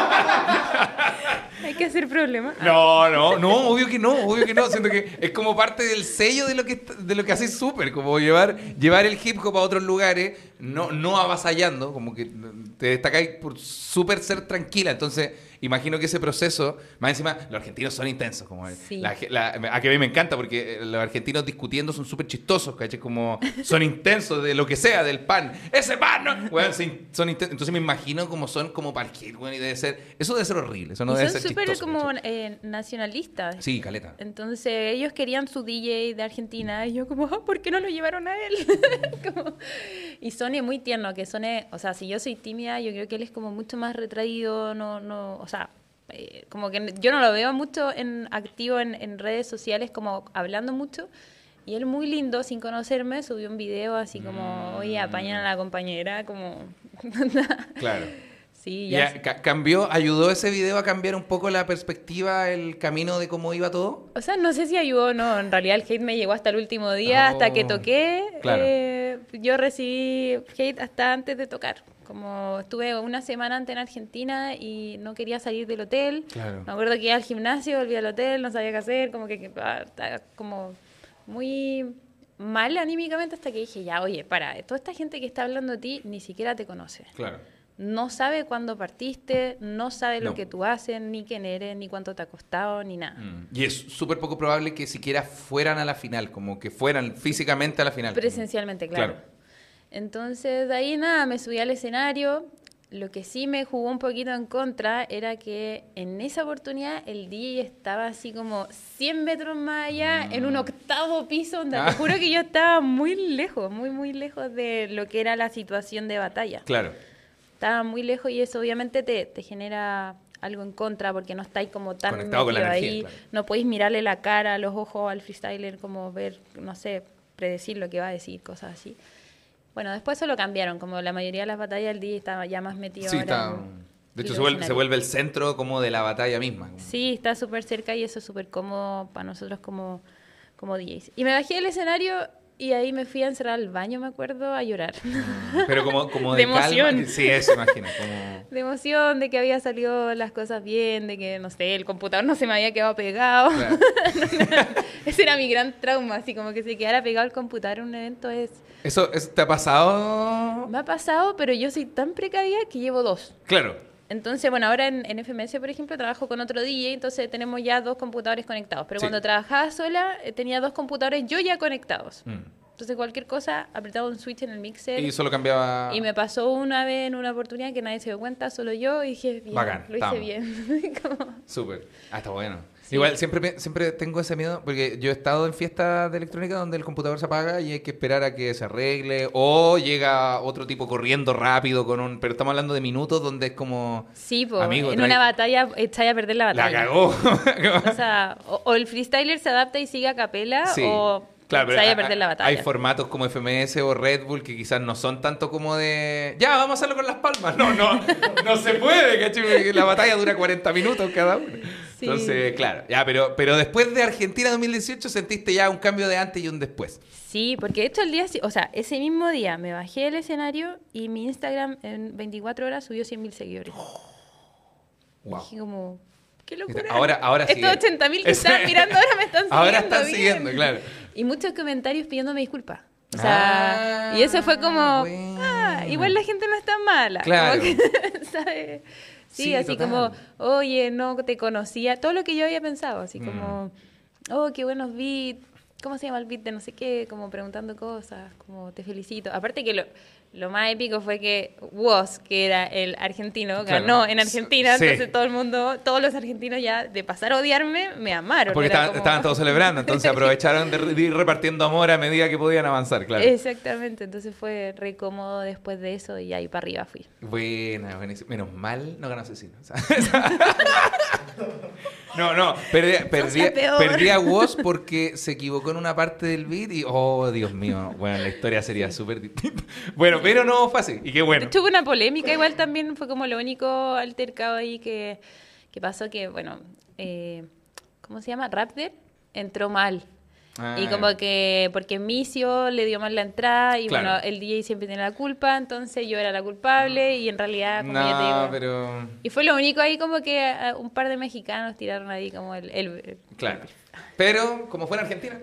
Hay que hacer problemas. No, no, no, obvio que no, obvio que no. Siento que es como parte del sello de lo que de lo que haces súper, como llevar llevar el hip hop a otros lugares, no no avasallando, como que te destacáis por súper ser tranquila. Entonces, imagino que ese proceso, más encima, los argentinos son intensos. Como sí. la, la, a que a mí me encanta, porque los argentinos discutiendo son súper chistosos, ¿cachai? Como son intensos de lo que sea, del pan. ¡Ese pan! No! Bueno, son intensos. Entonces me imagino como son como para el hit, bueno, y debe ser... Eso debe ser horrible, eso no y debe son ser súper chistoso. como eh, nacionalistas. Sí, caleta. Entonces ellos querían su D J de Argentina y yo como, oh, ¿por qué no lo llevaron a él? como... Y Sone muy tierno, que Sone, o sea, si yo soy tímida, yo creo que él es como mucho más retraído, no, no, o sea, eh, como que yo no lo veo mucho en activo en, en redes sociales, como hablando mucho. Y él muy lindo, sin conocerme, subió un video así como, oye, apañan a la compañera, como... Claro. Sí, ya. ya ¿Cambió, ayudó ese video a cambiar un poco la perspectiva, el camino de cómo iba todo? O sea, no sé si ayudó o no. En realidad el hate me llegó hasta el último día, oh, hasta que toqué. Claro. Eh, yo recibí hate hasta antes de tocar. Como estuve una semana antes en Argentina y no quería salir del hotel. Claro. Me acuerdo que iba al gimnasio, volví al hotel, no sabía qué hacer, como que, que ah, estaba como muy mal anímicamente hasta que dije, ya, oye, para, toda esta gente que está hablando de ti ni siquiera te conoce. Claro. No sabe cuándo partiste, no sabe lo no. que tú haces, ni quién eres, ni cuánto te ha costado, ni nada. Mm. Y es súper poco probable que siquiera fueran a la final, como que fueran físicamente a la final. Presencialmente, claro. claro. Entonces, de ahí nada, me subí al escenario. Lo que sí me jugó un poquito en contra era que en esa oportunidad el D J estaba así como cien metros más allá, mm. en un octavo piso, donde ah. te juro que yo estaba muy lejos, muy, muy lejos de lo que era la situación de batalla. Claro. Estaba muy lejos y eso obviamente te, te genera algo en contra porque no estáis como tan conectado con la energía, ahí, claro. No podéis mirarle la cara, los ojos al freestyler, como ver, no sé, predecir lo que va a decir, cosas así. Bueno, después eso lo cambiaron, como la mayoría de las batallas el D J estaba ya más metido. Sí, ahora está... en, de hecho se vuelve, se vuelve el centro como de la batalla misma. Como... Sí, está súper cerca y eso es súper cómodo para nosotros como, como D Js. Y me bajé del escenario Y ahí me fui a encerrar al baño, me acuerdo, a llorar. Pero como, como de, de, de emoción. calma. Sí, eso, imagino. Como... De emoción, de que había salido las cosas bien, de que, no sé, el computador no se me había quedado pegado. Claro. Ese era mi gran trauma, así como que se quedara pegado el computador en un evento es... ¿Eso, eso te ha pasado? Me ha pasado, pero yo soy tan precavida que llevo dos. Claro. Entonces, bueno, ahora en, en F M S, por ejemplo, trabajo con otro D J, entonces tenemos ya dos computadores conectados. Pero sí. Cuando trabajaba sola, eh, tenía dos computadores yo ya conectados. Mm. Entonces, cualquier cosa, apretaba un switch en el mixer. Y solo cambiaba... Y me pasó una vez en una oportunidad que nadie se dio cuenta, solo yo, y dije, bien, bacán, lo hice estamos. bien. Como... Súper. Ah, está bueno. Sí. Igual, siempre, siempre tengo ese miedo, porque yo he estado en fiestas de electrónica donde el computador se apaga y hay que esperar a que se arregle, o llega otro tipo corriendo rápido con un... Pero estamos hablando de minutos donde es como... Sí, pues, en trae... una batalla echáis a perder la batalla. La cagó. O sea, o, o el freestyler se adapta y sigue a capela, sí. o... Claro, pero a perder la batalla. Hay formatos como F M S o Red Bull que quizás no son tanto como de... Ya, vamos a hacerlo con las palmas. No, no, no se puede, ¿cachai? La batalla dura cuarenta minutos cada uno. Sí. Entonces, claro. Ya, pero, pero después de Argentina dos mil dieciocho sentiste ya un cambio de antes y un después. Sí, porque de hecho el día... O sea, ese mismo día me bajé del escenario y mi Instagram en veinticuatro horas subió cien mil seguidores. Oh, wow. Dije como... ¡Qué locura! Ahora, ahora sí. Estos ochenta mil que estaban mirando ahora me están siguiendo. Ahora están bien. siguiendo, claro. Y muchos comentarios pidiéndome disculpas. O sea, ah, y eso fue como, bueno. ah, igual la gente no es tan mala. Claro. Que, ¿sabes? Sí, sí, así total. Como, oye, no te conocía. Todo lo que yo había pensado, así mm. como, oh, qué buenos beats. ¿Cómo se llama el beat de no sé qué? Como preguntando cosas, como te felicito. Aparte que lo, lo más épico fue que Woz, que era el argentino, claro. ganó en Argentina. Sí. Entonces todo el mundo, todos los argentinos ya de pasar a odiarme, me amaron. Porque estaban, como... estaban todos celebrando, entonces aprovecharon de ir repartiendo amor a medida que podían avanzar, claro. Exactamente, entonces fue re cómodo después de eso y ahí para arriba fui. Buena, buenísimo. Menos mal no ganó Asesino. No, no, perdí, perdí, perdí a Woz porque se equivocó en una parte del beat y, oh, Dios mío, bueno, la historia sería súper distinta. Bueno, pero no fue así, y qué bueno. De hecho, hubo una polémica, igual también fue como lo único altercado ahí que, que pasó, que, bueno, eh, ¿cómo se llama? Raptor entró mal. Ah, y como que, porque Micio le dio mal la entrada y claro. bueno, el D J siempre tiene la culpa, entonces yo era la culpable y en realidad, como no, ya te digo... pero... Y fue lo único ahí como que uh, un par de mexicanos tiraron ahí como el... el, el claro. Pero, como fue en Argentina...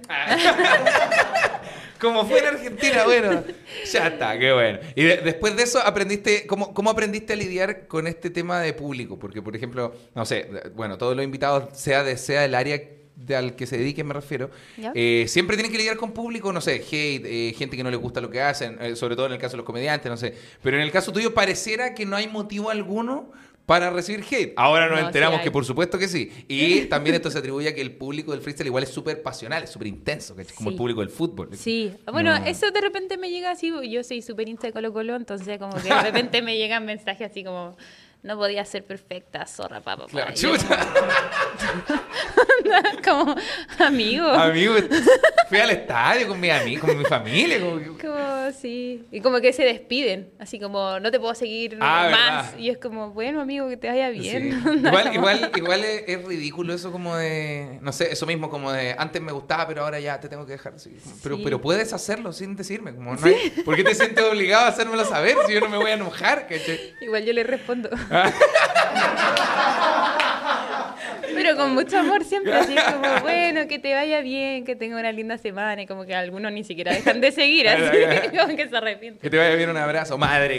como fue en Argentina, bueno, ya está, qué bueno. Y de, después de eso, aprendiste ¿cómo, ¿cómo aprendiste a lidiar con este tema de público? Porque, por ejemplo, no sé, bueno, todos los invitados, sea de sea el área... De al que se dedique me refiero, eh, siempre tienen que lidiar con público, no sé, hate, eh, gente que no le gusta lo que hacen, eh, sobre todo en el caso de los comediantes, no sé. Pero en el caso tuyo pareciera que no hay motivo alguno para recibir hate. Ahora nos no, enteramos sí que por supuesto que sí. Y también esto se atribuye a que el público del freestyle igual es súper pasional, es súper intenso, que es como sí. el público del fútbol. Sí, bueno, no. eso de repente me llega así, yo soy súper hincha de Colo Colo, entonces como que de repente me llegan mensajes así como... No podía ser perfecta, zorra, papá. Claro, chuta. Como, amigo. Amigo, fui al estadio con mi amigo, con mi familia. Como, como sí. Y como que se despiden. Así como, no te puedo seguir ah, más. ¿verdad? Y es como, bueno, amigo, que te vaya bien. Sí. Igual, igual, igual es, es ridículo eso como de... No sé, eso mismo como de... Antes me gustaba, pero ahora ya te tengo que dejar. Sí. Pero, sí. pero puedes hacerlo sin decirme. Como, no hay, ¿sí? ¿Por qué te sientes obligado a hacérmelo saber si yo no me voy a enojar? ¿Caché? Igual yo le respondo. Pero con mucho amor siempre, así como, bueno, que te vaya bien, que tenga una linda semana, y como que algunos ni siquiera dejan de seguir, así como que se arrepienten. Que te vaya bien, un abrazo, madre.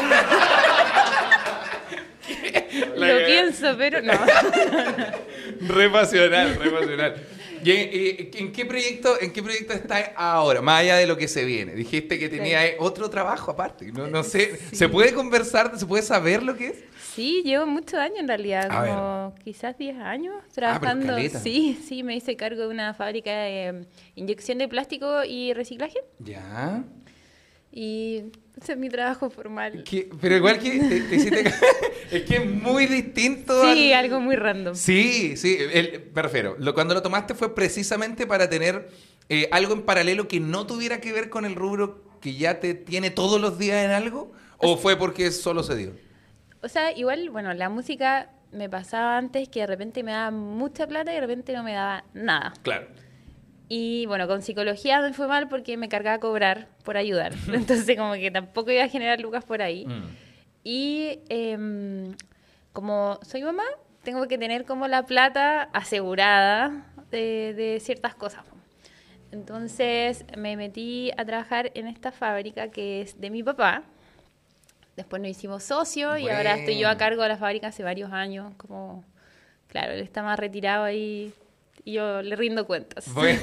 Lo pienso, pero no. Re pasional, re pasional. ¿Y en, en, en qué proyecto, en qué proyecto estás ahora? Más allá de lo que se viene. Dijiste que tenía sí. otro trabajo aparte. No, no sé, sí. ¿se puede conversar, se puede saber lo que es? Sí, llevo muchos años en realidad, a como ver. quizás diez años trabajando. Ah, sí, sí, me hice cargo de una fábrica de eh, inyección de plástico y reciclaje. Ya. Y ese es mi trabajo formal. ¿Qué? Pero igual que te, te hiciste... es que es muy distinto. Sí, al... algo muy random. Sí, sí, el, me refiero. Lo, cuando lo tomaste fue precisamente para tener eh, algo en paralelo que no tuviera que ver con el rubro que ya te tiene todos los días en algo, o fue porque solo se dio. O sea, igual, bueno, la música me pasaba antes que de repente me daba mucha plata y de repente no me daba nada. Claro. Y bueno, con psicología me fue mal porque me cargaba a cobrar por ayudar. Entonces como que tampoco iba a generar lucas por ahí. Mm. Y eh, como soy mamá, tengo que tener como la plata asegurada de, de ciertas cosas. Entonces me metí a trabajar en esta fábrica que es de mi papá. Después nos hicimos socios y Bueno. ahora estoy yo a cargo de la fábrica hace varios años. Como, claro, él está más retirado ahí y yo le rindo cuentas. Buena.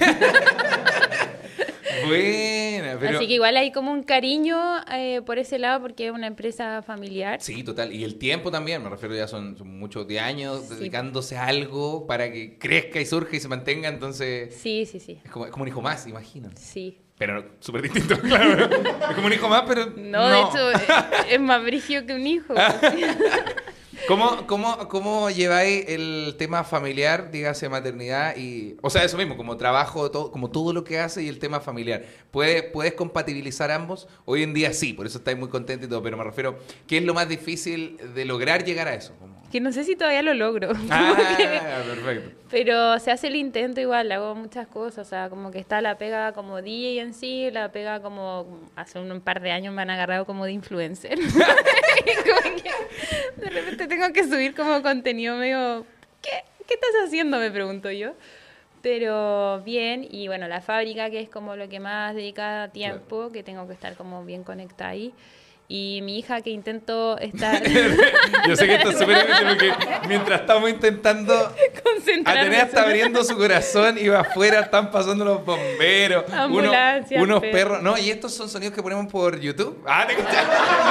Buena, pero... Así que igual hay como un cariño eh, por ese lado porque es una empresa familiar. Sí, total. Y el tiempo también, me refiero, ya son, son muchos de años Sí. dedicándose a algo para que crezca y surja y se mantenga, entonces Sí, sí, sí. es como, es como un hijo más, imagino. Sí. Pero súper distinto, claro. Es como un hijo más, pero No, no. de hecho, es, es más brígido que un hijo. ¿Cómo, cómo, ¿Cómo lleváis el tema familiar, dígase maternidad y... O sea, eso mismo, como trabajo, todo, como todo lo que hace y el tema familiar. ¿Puedes, ¿Puedes compatibilizar ambos? Hoy en día sí, por eso estáis muy contentos y todo, pero me refiero, ¿qué es lo más difícil de lograr llegar a eso? Como... Que no sé si todavía lo logro. Ah, Como que- perfecto. Pero se hace el intento igual, hago muchas cosas, o sea, como que está la pega como D J en sí, la pega como, hace un, un par de años me han agarrado como de influencer. Y como que de repente tengo que subir como contenido medio, ¿qué, ¿qué estás haciendo? Me pregunto yo. Pero bien, y bueno, la fábrica que es como lo que más dedica tiempo, que tengo que estar como bien conectada ahí. Y mi hija que intento estar... Yo sé que esto es súper difícil porque mientras estamos intentando... concentrarme Atenea está solo. abriendo su corazón y va afuera están pasando los bomberos, uno- Ambulancias, unos perros. perros. No, y estos son sonidos que ponemos por YouTube. Ah, te escuchas.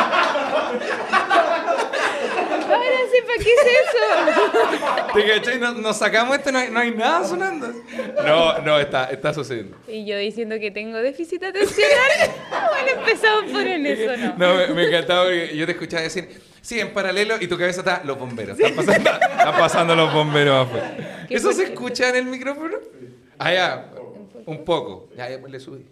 Ahora sí, ¿para qué es eso? ¿Te cachai? Nos, nos sacamos esto y no hay, no hay nada sonando. No, no, está, está sucediendo. Y yo diciendo que tengo déficit atencional. Bueno, empezamos por en eso, ¿no? No, me, me encantaba porque yo te escuchaba decir, sí, en paralelo, y tu cabeza está, los bomberos. Están pasando, están pasando los bomberos afuera. Qué ¿Eso se fuerte. escucha en el micrófono? Ah, ya, un poco. Ya, después le subí.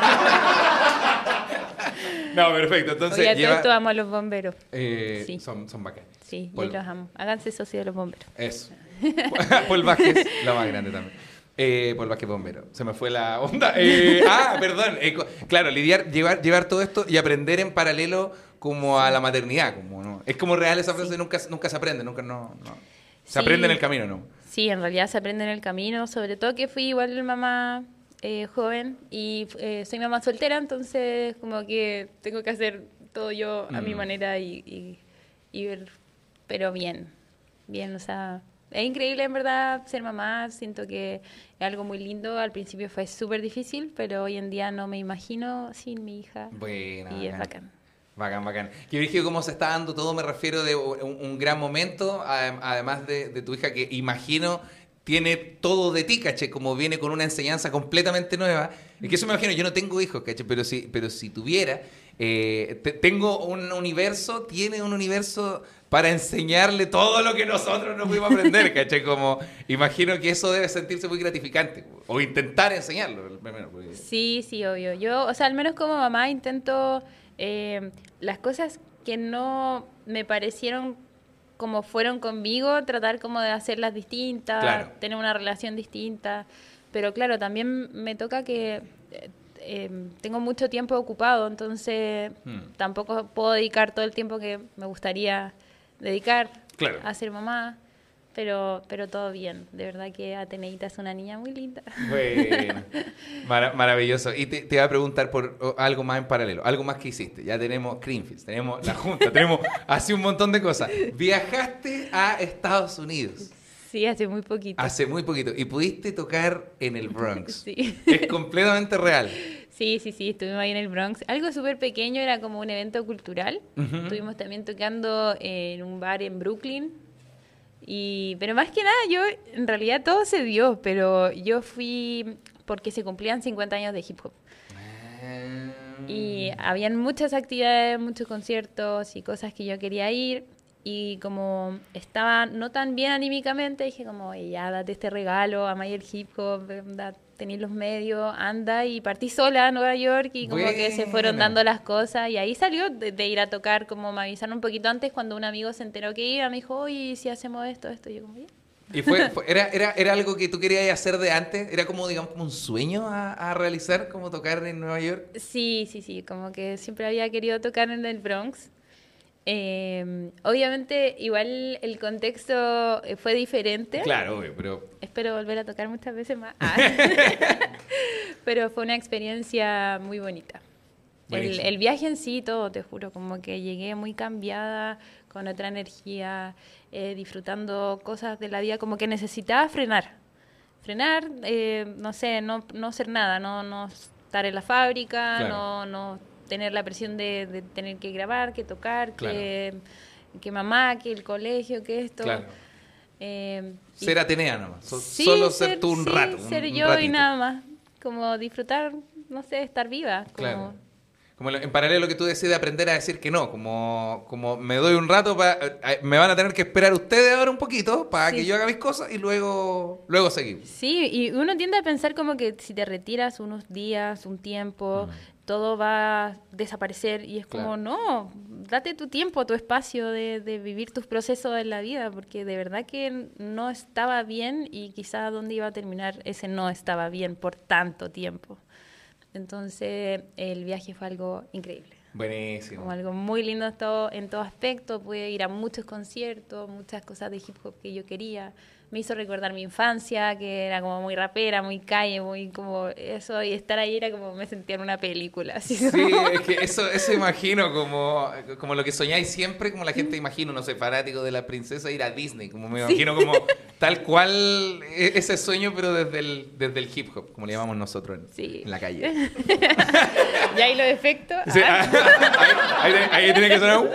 No, perfecto. Entonces, Oye, a todo lleva... esto amo a los bomberos. Eh, Sí. son, son bacanes. Sí, Paul- yo los amo. Háganse socios de los bomberos. Eso. Paul Vázquez, la más grande también. Eh, Paul Vázquez Bombero. Se me fue la onda. Eh, ah, perdón. Eh, co- claro, lidiar, llevar, llevar todo esto y aprender en paralelo como a la maternidad. Como, ¿no? Es como real esa frase, Sí. nunca, nunca se aprende, nunca no, no. Se Sí. aprende en el camino, ¿no? Sí, en realidad se aprende en el camino. Sobre todo que fui igual mamá eh, joven y eh, soy mamá soltera, entonces como que tengo que hacer todo yo a mi Mm. manera y, y, y ver, pero bien, bien, o sea, es increíble en verdad ser mamá, siento que es algo muy lindo, al principio fue súper difícil, pero hoy en día no me imagino sin mi hija Buena, y es bacán. Bacán, bacán. Que dije cómo se está dando todo, me refiero de un, un gran momento, adem- además de, de tu hija, que imagino tiene todo de ti, ¿caché? Como viene con una enseñanza completamente nueva. Es que eso me imagino, yo no tengo hijos, ¿caché? Pero si, pero si tuviera, eh, te- tengo un universo, tiene un universo para enseñarle todo lo que nosotros no pudimos aprender, ¿caché? Como, imagino que eso debe sentirse muy gratificante, o intentar enseñarlo, primero. Porque... Sí, sí, obvio. Yo, o sea, al menos como mamá intento eh, las cosas que no me parecieron como fueron conmigo, tratar como de hacerlas distintas, Claro. tener una relación distinta. Pero claro, también me toca que eh, eh, tengo mucho tiempo ocupado, entonces Hmm. tampoco puedo dedicar todo el tiempo que me gustaría dedicar Claro. a ser mamá. Pero, pero todo bien. De verdad que Ateneita es una niña muy linda. Bueno, Mara- maravilloso. Y te, te voy a preguntar por oh, algo más en paralelo, algo más que hiciste. Ya tenemos Greenfields, tenemos la Junta, tenemos así un montón de cosas. Viajaste a Estados Unidos Sí, hace muy poquito. hace muy poquito y pudiste tocar en el Bronx. Sí. Es completamente real. Sí, sí, sí, estuvimos ahí en el Bronx. Algo súper pequeño, era como un evento cultural. Ujú. Estuvimos también tocando en un bar en Brooklyn. Y, pero más que nada, yo, en realidad todo se dio, pero yo fui porque se cumplían cincuenta años de hip hop. Y habían muchas actividades, muchos conciertos y cosas que yo quería ir. Y como estaba no tan bien anímicamente, dije como, "Oye, ya date este regalo, amai el hip hop, da, tenés los medios, anda", y partí sola a Nueva York y como que se fueron Buena. dando las cosas. Y ahí salió de, de ir a tocar, como me avisaron un poquito antes cuando un amigo se enteró que iba, me dijo, "Oye, si hacemos esto, esto", y yo como, "Ya". ¿Y fue, fue- era, era, era algo que tú querías hacer de antes? ¿Era como, digamos, como un sueño a, a realizar, como tocar en Nueva York? Sí, sí, sí, como que siempre había querido tocar en el Bronx. Eh, obviamente, igual el contexto eh, fue diferente. Claro, obvio, pero... Espero volver a tocar muchas veces más. Ah. Pero fue una experiencia muy bonita. El, Buenísimo. el viaje en sí, todo, te juro, como que llegué muy cambiada, con otra energía, eh, disfrutando cosas de la vida, como que necesitaba frenar. Frenar, eh, no sé, no, no hacer nada, no, no estar en la fábrica, Claro. no, no tener la presión de, de tener que grabar, que tocar, Claro. que, que mamá, que el colegio, que esto. Claro. Eh, y- Ser Atenea nomás. So- Sí, solo ser, tú un sí, rato. un- ser un yo y ratito. nada más. Como disfrutar, no sé, estar viva. Como, Claro. Como lo- en paralelo lo que tú decís de aprender a decir que no, como, como me doy un rato, pa- eh, me van a tener que esperar ustedes ahora un poquito para Sí. que yo haga mis cosas y luego, luego seguimos. Sí, y uno tiende a pensar como que si te retiras unos días, un tiempo, todo va a desaparecer. Y es como, Claro. no, date tu tiempo, tu espacio de, de vivir tus procesos en la vida, porque de verdad que no estaba bien y quizá dónde iba a terminar ese no estaba bien por tanto tiempo. Entonces, el viaje fue algo increíble. Buenísimo. Como algo muy lindo en todo, en todo aspecto. Pude ir a muchos conciertos, muchas cosas de hip hop que yo quería. Me hizo recordar mi infancia, que era como muy rapera, muy calle, muy como eso. Y estar ahí era como me sentía en una película. Así Sí, como- es que eso, eso imagino como, como lo que soñáis siempre, como la gente imagina, no sé, fanático de la princesa, ir a Disney, como me imagino como tal cual e- ese sueño, pero desde el, desde el hip hop, como le llamamos nosotros en, Sí. en la calle. Y ahí los efectos. Sí, ah, ahí, ahí- ahí tiene que sonar. "Uy".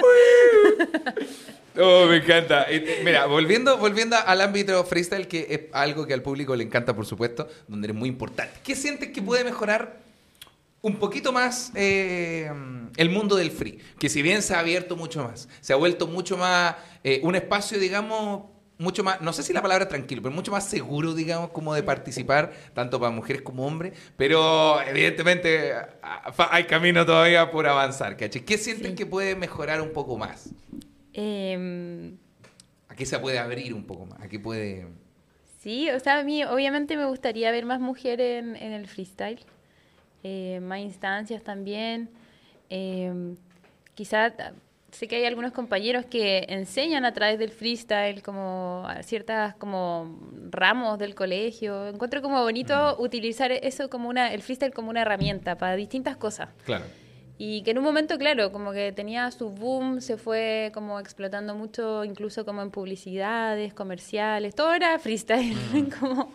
Oh, me encanta. Y, eh, Mira, volviendo, volviendo al ámbito freestyle, que es algo que al público le encanta, por supuesto, donde es muy importante. ¿Qué sientes que puede mejorar un poquito más eh, el mundo del free? Que si bien se ha abierto mucho más, se ha vuelto mucho más eh, un espacio, digamos, mucho más, no sé si la palabra es tranquilo, pero mucho más seguro, digamos, como de participar, tanto para mujeres como hombres, pero evidentemente a- fa- hay camino todavía por avanzar, ¿cachai? ¿Qué sienten Sí. que puede mejorar un poco más? em, ¿A qué se puede abrir un poco más? ¿A qué puede...? Sí, o sea, a mí obviamente me gustaría ver más mujeres en, en el freestyle, eh, más instancias también. Eh, quizá ta- sé que hay algunos compañeros que enseñan a través del freestyle como a ciertas como ramos del colegio. Encuentro como bonito utilizar eso como una, el freestyle como una herramienta para distintas cosas. Claro. Y que en un momento, claro, como que tenía su boom, se fue como explotando mucho, incluso como en publicidades, comerciales, todo era freestyle, como...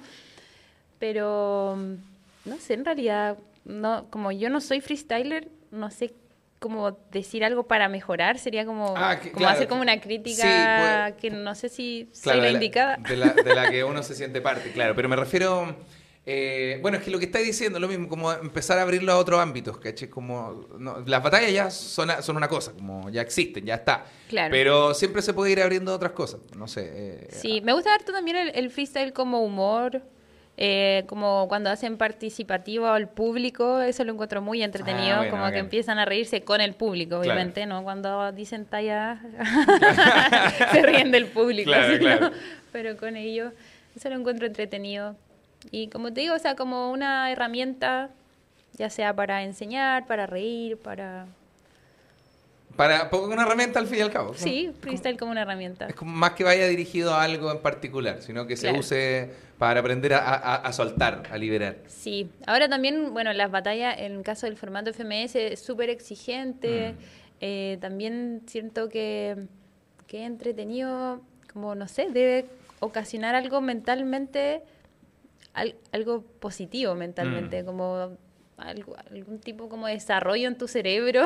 Pero, no sé, en realidad, no, como yo no soy freestyler, no sé cómo decir algo para mejorar, sería como, Ah, que- como claro, hacer como que- una sí, crítica pues, que no sé si Claro, soy la de la, indicada. De la, de la que uno se siente parte, claro. Pero me refiero... eh, bueno, es que lo que estáis diciendo es lo mismo, como empezar a abrirlo a otros ámbitos, ¿cachai? Como, no, las batallas ya son, son una cosa, como ya existen, ya está. Claro. Pero siempre se puede ir abriendo a otras cosas, no sé. eh, Sí, me gusta harto también el, el freestyle como humor, eh, como cuando hacen participativo al público, eso lo encuentro muy entretenido, Ah, bueno, como bacán. que empiezan a reírse con el público, Claro. obviamente, ¿no? Cuando dicen talla, se ríen del público, Claro, ¿sí, claro. no? Pero con ellos, eso lo encuentro entretenido. Y como te digo, o sea, como una herramienta, ya sea para enseñar, para reír, para... Para porque una herramienta al fin y al cabo. ¿no? Sí, freestyle como una herramienta. Es como más que vaya dirigido a algo en particular, sino que se Claro. use para aprender a, a- a soltar, a liberar. Sí, ahora también, bueno, las batallas, en el caso del formato F M S, es súper exigente. Eh, también siento que, que es entretenido, como, no sé, debe ocasionar algo mentalmente, al- algo positivo mentalmente, Mm. como algo, algún tipo como de desarrollo en tu cerebro.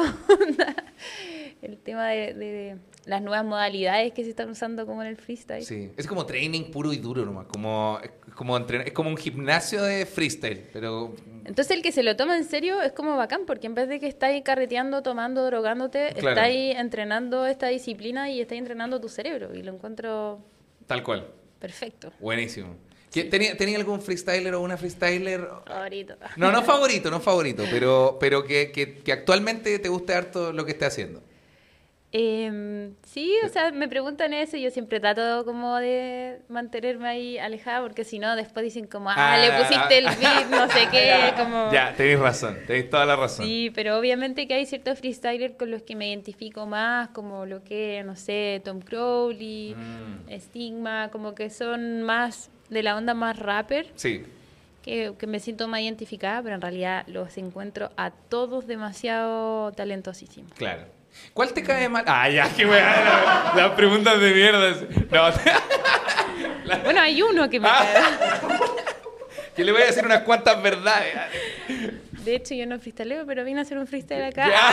El tema de, de las nuevas modalidades que se están usando como en el freestyle. Sí, es como training puro y duro nomás, como, es como, entrenar- es como un gimnasio de freestyle, pero Entonces el que se lo toma en serio es como bacán, porque en vez de que estáis carreteando, tomando, drogándote, Claro. estáis entrenando esta disciplina y estáis entrenando tu cerebro. Y lo encuentro tal cual. perfecto. Buenísimo. ¿Qué- ¿Tenía, ¿Tenía algún freestyler o una freestyler? Favorito. No, no favorito, no favorito, pero, pero que, que, que actualmente te guste harto lo que esté haciendo. Eh, sí, o sea, me preguntan eso y yo siempre trato como de mantenerme ahí alejada porque si no después dicen como, ah, Ah, le pusiste el beat, no sé qué, como... Ya, tenéis razón, tenéis toda la razón. Sí, pero obviamente que hay ciertos freestylers con los que me identifico más, como lo que, no sé, Tom Crowley, Mm. Stigma, como que son más de la onda más rapper, Sí. que, que me siento más identificada, pero en realidad los encuentro a todos demasiado talentosísimos. Claro. ¿Cuál te cae mal? Ah, ya, qué weá. Las la preguntas de mierda. No. La... Bueno, hay uno que me Ah. cae. Que le voy a decir unas cuantas verdades. De hecho, yo no freestyleo, pero vine a hacer un freestyle acá. Ya.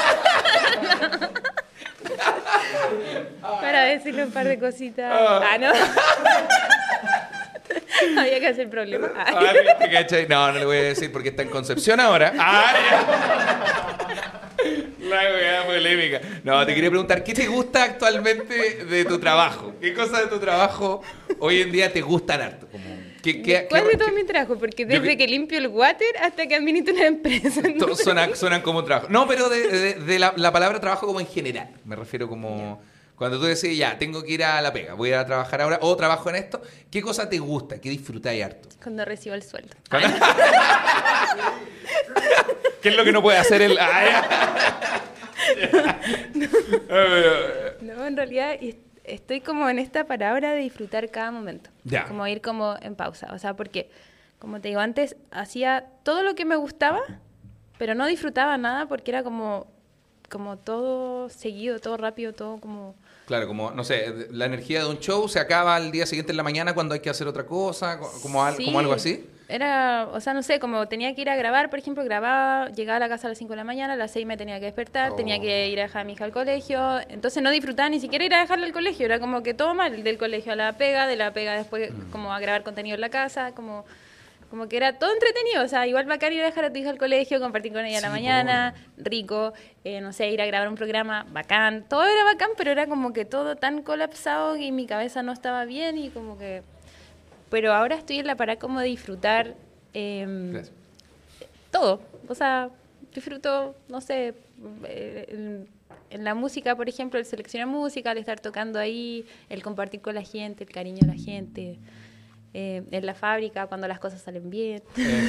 Ah. Para decirle un par de cositas. Ah. Ah, no. Había que hacer problema. Ah. Ah, ¿te cachai? No, no le voy a decir porque está en Concepción ahora. Ah, ya. La weá polémica. No, te quería preguntar, ¿qué te gusta actualmente de tu trabajo? ¿Qué cosas de tu trabajo hoy en día te gustan harto? Como, ¿qué, qué, ¿Cuál qué- de todo qué- mi trabajo? Porque Yo desde que- que limpio el water hasta que administro una empresa. to- ¿no? suenan, suenan como trabajo. No, pero de, de- de la, la palabra trabajo como en general. Me refiero como... Cuando tú decís, ya, tengo que ir a la pega, voy a trabajar ahora, o trabajo en esto, ¿qué cosa te gusta? ¿Qué disfrutáis harto? Cuando recibo el sueldo. ¿Qué es lo que no puede hacer el...? Ah, ya. No, en realidad est- estoy como en esta palabra de disfrutar cada momento. Ya. Como ir como en pausa. O sea, porque, como te digo, antes hacía todo lo que me gustaba, pero no disfrutaba nada porque era como, como todo seguido, todo rápido, todo como... Claro, como, no sé, la energía de un show se acaba al día siguiente en la mañana cuando hay que hacer otra cosa, co- como, al- Sí, como algo así. Era, o sea, no sé, como tenía que ir a grabar, por ejemplo, grababa, llegaba a la casa a las cinco de la mañana, a las seis me tenía que despertar, Oh. tenía que ir a dejar a mi hija al colegio, entonces no disfrutaba ni siquiera ir a dejarla al colegio, era como que todo mal, del colegio a la pega, de la pega después Mm. como a grabar contenido en la casa, como, como que era todo entretenido, o sea, igual bacán ir a dejar a tu hija al colegio, compartir con ella en la Sí, mañana, rico, eh, no sé, ir a grabar un programa, bacán, todo era bacán, pero era como que todo tan colapsado y mi cabeza no estaba bien y como que... Pero ahora estoy en la parada como de disfrutar em, Gracias. todo. O sea, disfruto, no sé, eh, en, en la música, por ejemplo, el seleccionar música, el estar tocando ahí, el compartir con la gente, el cariño de la gente. Eh, en la fábrica, cuando las cosas salen bien.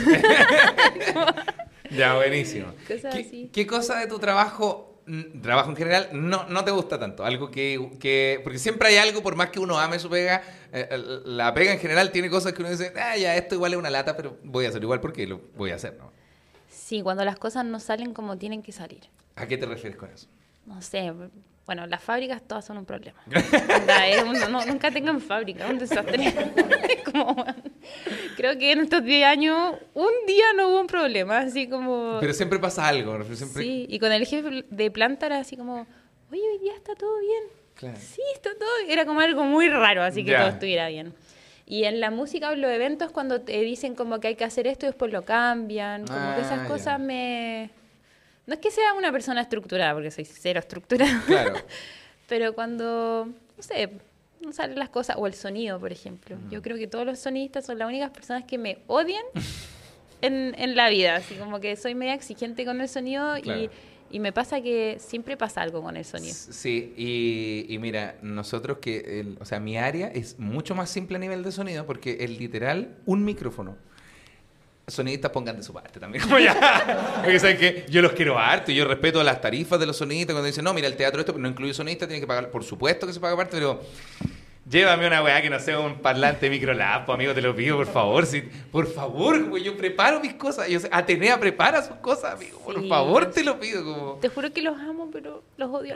Ya, buenísimo. Cosas ¿Qué, así. qué cosa de tu trabajo, mm, trabajo en general, no, no te gusta tanto? Algo que, que... Porque siempre hay algo, por más que uno ame su pega, eh, eh, la pega en general tiene cosas que uno dice, ah, ya, esto igual es una lata, pero voy a hacer igual porque lo voy a hacer, ¿no? Sí, cuando las cosas no salen como tienen que salir. ¿A qué te refieres con eso? No sé, bueno, las fábricas todas son un problema. Onda, es un- no, nunca tengan fábrica, es un desastre. Es como, bueno, creo que en estos diez años, un día no hubo un problema, así como... Pero siempre pasa algo, ¿no? Siempre... Sí, y con el jefe de planta era así como, oye, hoy día está todo bien. Claro. Sí, está todo bien. Era como algo muy raro, así que Ya. todo estuviera bien. Y en la música o en los eventos, cuando te dicen como que hay que hacer esto y después lo cambian, como Ah, que esas ya. cosas me... No es que sea una persona estructurada, porque soy cero estructurada. Claro. Pero cuando, no sé, no salen las cosas, o el sonido, por ejemplo. Mm. Yo creo que todos los sonistas son las únicas personas que me odian en, en la vida. Así como que soy media exigente con el sonido Claro. y, y me pasa que siempre pasa algo con el sonido. Sí, y, y mira, nosotros que, el- o sea, mi área es mucho más simple a nivel de sonido porque es literal un micrófono. Sonidistas pongan de su parte también. Como ya. Porque saben que yo los quiero harto y yo respeto las tarifas de los sonidistas cuando dicen, no, mira, el teatro esto no incluye sonidista, tiene que pagar. Por supuesto que se paga aparte, pero llévame una weá que no sea un parlante microlab, pues, amigo, te lo pido, por favor. Si, por favor, güey, yo preparo mis cosas. Yo sé, Atenea prepara sus cosas, amigo. Por Sí, favor, pues. te lo pido. Como... Te juro que los amo, pero los odio.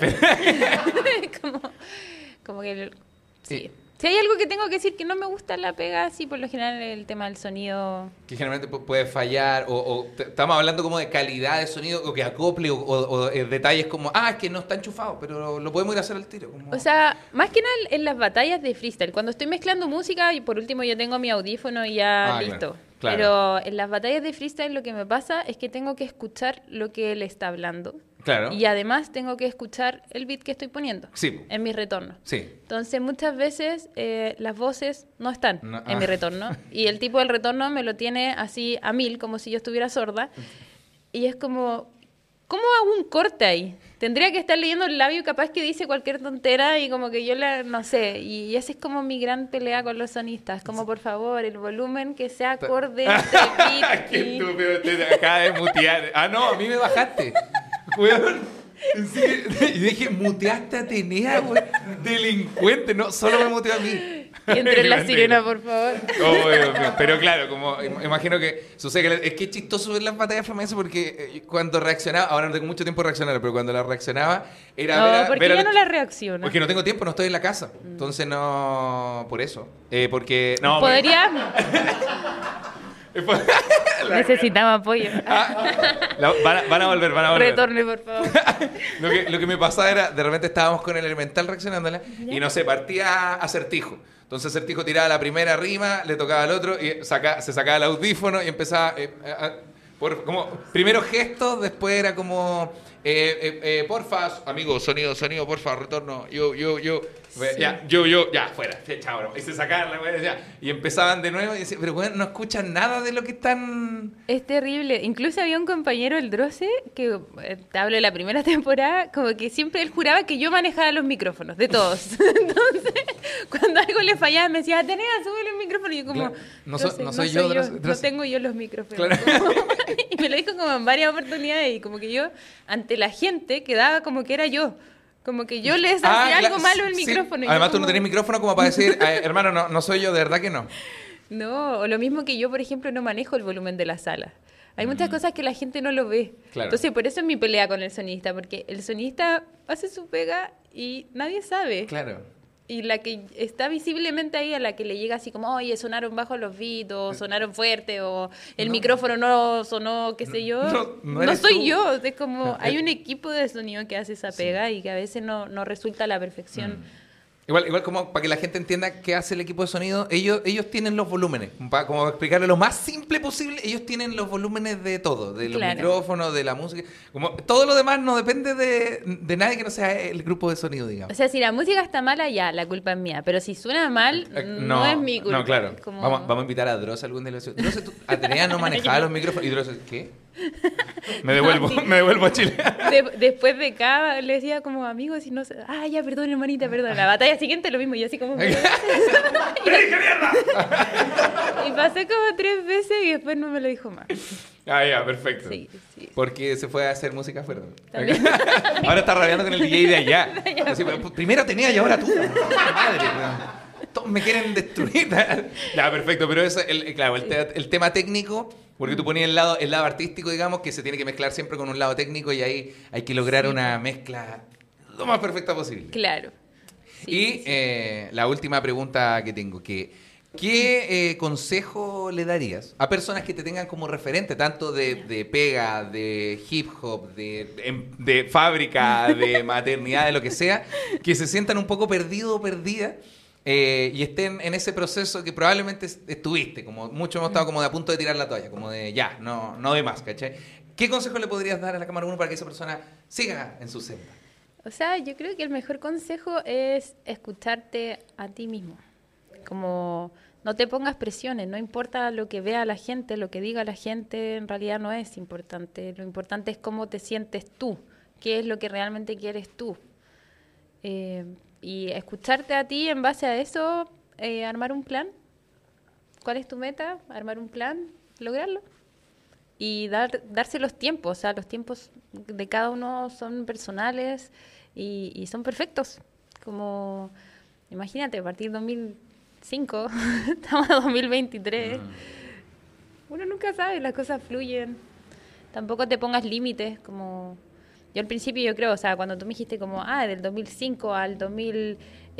como, como que... el- sí. Sí. Si hay algo que tengo que decir que no me gusta la pega, sí, por lo general el tema del sonido. Que generalmente pu- puede fallar, o, o te- estamos hablando como de calidad de sonido, o que acople, o, o- o, eh, detalles como, ah, es que no está enchufado, pero lo podemos ir a hacer al tiro. Como... O sea, más que nada en las batallas de freestyle. Cuando estoy mezclando música y por último yo tengo mi audífono y ya Ah, listo. claro, claro. Pero en las batallas de freestyle lo que me pasa es que tengo que escuchar lo que él está hablando. Claro. Y además tengo que escuchar el beat que estoy poniendo Sí. en mi retorno. Sí. Entonces muchas veces eh, las voces no están No, en ah. mi retorno y el tipo del retorno me lo tiene así a mil, como si yo estuviera sorda. Y es como, ¿cómo hago un corte ahí? Tendría que estar leyendo el labio, capaz que dice cualquier tontera y como que yo la, no sé, y esa es como mi gran pelea con los sonistas, como por favor, el volumen que sea acorde entre beat Qué y... estúpido, te acaba de mutear. Ah, no, a mí me bajaste. Weón. Y dije, muteaste a Atenea, güey. Delincuente, no, solo me muteó a mí. Y entre la sirena, por favor. Oh, Dios mío. Pero claro, como imagino que sucede que es que es chistoso ver las batallas flamencas porque cuando reaccionaba, ahora no tengo mucho tiempo de reaccionar, pero cuando la reaccionaba era No, ver a, porque ver a- ya no la reacciona. Porque no tengo tiempo, no estoy en la casa. Entonces no, por eso. Eh, porque no. Podría... porque- La- Necesitaba apoyo. Ah, la- van, a, van a volver, van a volver. Retorne, por favor. Lo que, lo que me pasaba era, de repente estábamos con el elemental reaccionándola y no sé, partía acertijo. Entonces acertijo tiraba la primera rima, le tocaba al otro y saca, se sacaba el audífono y empezaba eh, a- a- por, como primero gestos, después era como eh, eh, eh, porfa, amigo, sonido, sonido, porfa, retorno, yo, yo, yo, Sí. ya, yo, yo, ya, fuera, ya, chao, bro. Y se sacaban la wea, ya. Y empezaban de nuevo y decían, pero bueno, no escuchan nada de lo que están. Es terrible. Incluso había un compañero, el Droce, que eh, te hablo de la primera temporada, como que siempre él juraba que yo manejaba los micrófonos, de todos. Entonces, cuando algo le fallaba, me decía, Atenea, súbele el micrófono. Y yo como, Claro. No so- "Droce, no soy yo, Droce, no Droce". tengo yo los micrófonos. Claro. Como- y me lo dijo como en varias oportunidades y como que yo, ante la gente, quedaba como que era yo. Como que yo les hacía Ah, algo claro, malo al sí. micrófono. y yo Además, tú no como- tenés micrófono como para decir, "Eh, hermano, no, no soy yo, de verdad que no. No, o lo mismo que yo, por ejemplo, no manejo el volumen de la sala. Hay muchas cosas que la gente no lo ve. Claro. Entonces, por eso es mi pelea con el sonista, porque el sonista hace su pega y nadie sabe. Claro. Y la que está visiblemente ahí, a la que le llega así como, oye, sonaron bajo los beats, o sonaron fuerte, o el No. micrófono no sonó, qué sé yo. No, No, no eres soy tú. yo. Es como, No, hay eh. un equipo de sonido que hace esa pega y que a veces no, no resulta a la perfección. Mm. Igual, igual como para que la gente entienda qué hace el equipo de sonido, ellos, ellos tienen los volúmenes. Para como explicarle lo más simple posible, ellos tienen los volúmenes de todo, de los Claro. micrófonos, de la música. Como todo lo demás no depende de, de nadie que no sea el grupo de sonido, O digamos. sea, si la música está mala, ya, la culpa es mía. Pero si suena mal, Eh, no, es mi culpa. No, claro. Como- Vamos, vamos a invitar a Dross algún día. Le decimos, Dross, tú- Atenea no manejaba los micrófonos. Y Dross, ¿qué? Me devuelvo, Sí. me devuelvo a Chile. De- después de cada, le decía como amigos y no sé, ah, ya, perdón, hermanita, perdón. La batalla siguiente lo mismo, y yo así como... ¡Te dije mierda! y pasé como tres veces y después no me lo dijo más. Ah, ya, perfecto. Sí, sí. Porque se fue a hacer música afuera. También. Ahora está rabiando con el D J de allá. Así, pero primero tenía y ahora tú. Madre, weón. Todos me quieren destruir. Ya, perfecto. Pero eso, el, claro, el, te- el tema técnico, porque tú ponías el lado, el lado artístico, digamos, que se tiene que mezclar siempre con un lado técnico y ahí hay que lograr Sí. una mezcla lo más perfecta posible. Claro. Sí, y sí, sí. eh, la última pregunta que tengo, que ¿qué eh, consejo le darías a personas que te tengan como referente, tanto de, de pega, de hip hop, de, de, de fábrica, de maternidad, de lo que sea, que se sientan un poco perdidos o perdidas eh, y estén en ese proceso que probablemente est- estuviste, como muchos hemos estado como de a punto de tirar la toalla, como de ya, no, no de más, ¿cachai? ¿Qué consejo le podrías dar a la Cámara uno para que esa persona siga en su senda? O sea, yo creo que el mejor consejo es escucharte a ti mismo. Como no te pongas presiones, no importa lo que vea la gente, lo que diga la gente, en realidad no es importante. Lo importante es cómo te sientes tú, qué es lo que realmente quieres tú. Eh, y escucharte a ti en base a eso, eh, armar un plan. ¿Cuál es tu meta? Armar un plan, lograrlo. Y dar, darse los tiempos, o sea, los tiempos de cada uno son personales y, y son perfectos. Como, imagínate, a partir de dos mil cinco, estamos en dos mil veintitrés, uno nunca sabe, las cosas fluyen. Tampoco te pongas límites, como... Yo al principio yo creo, o sea, cuando tú me dijiste como, ah, del dos mil cinco al dos mil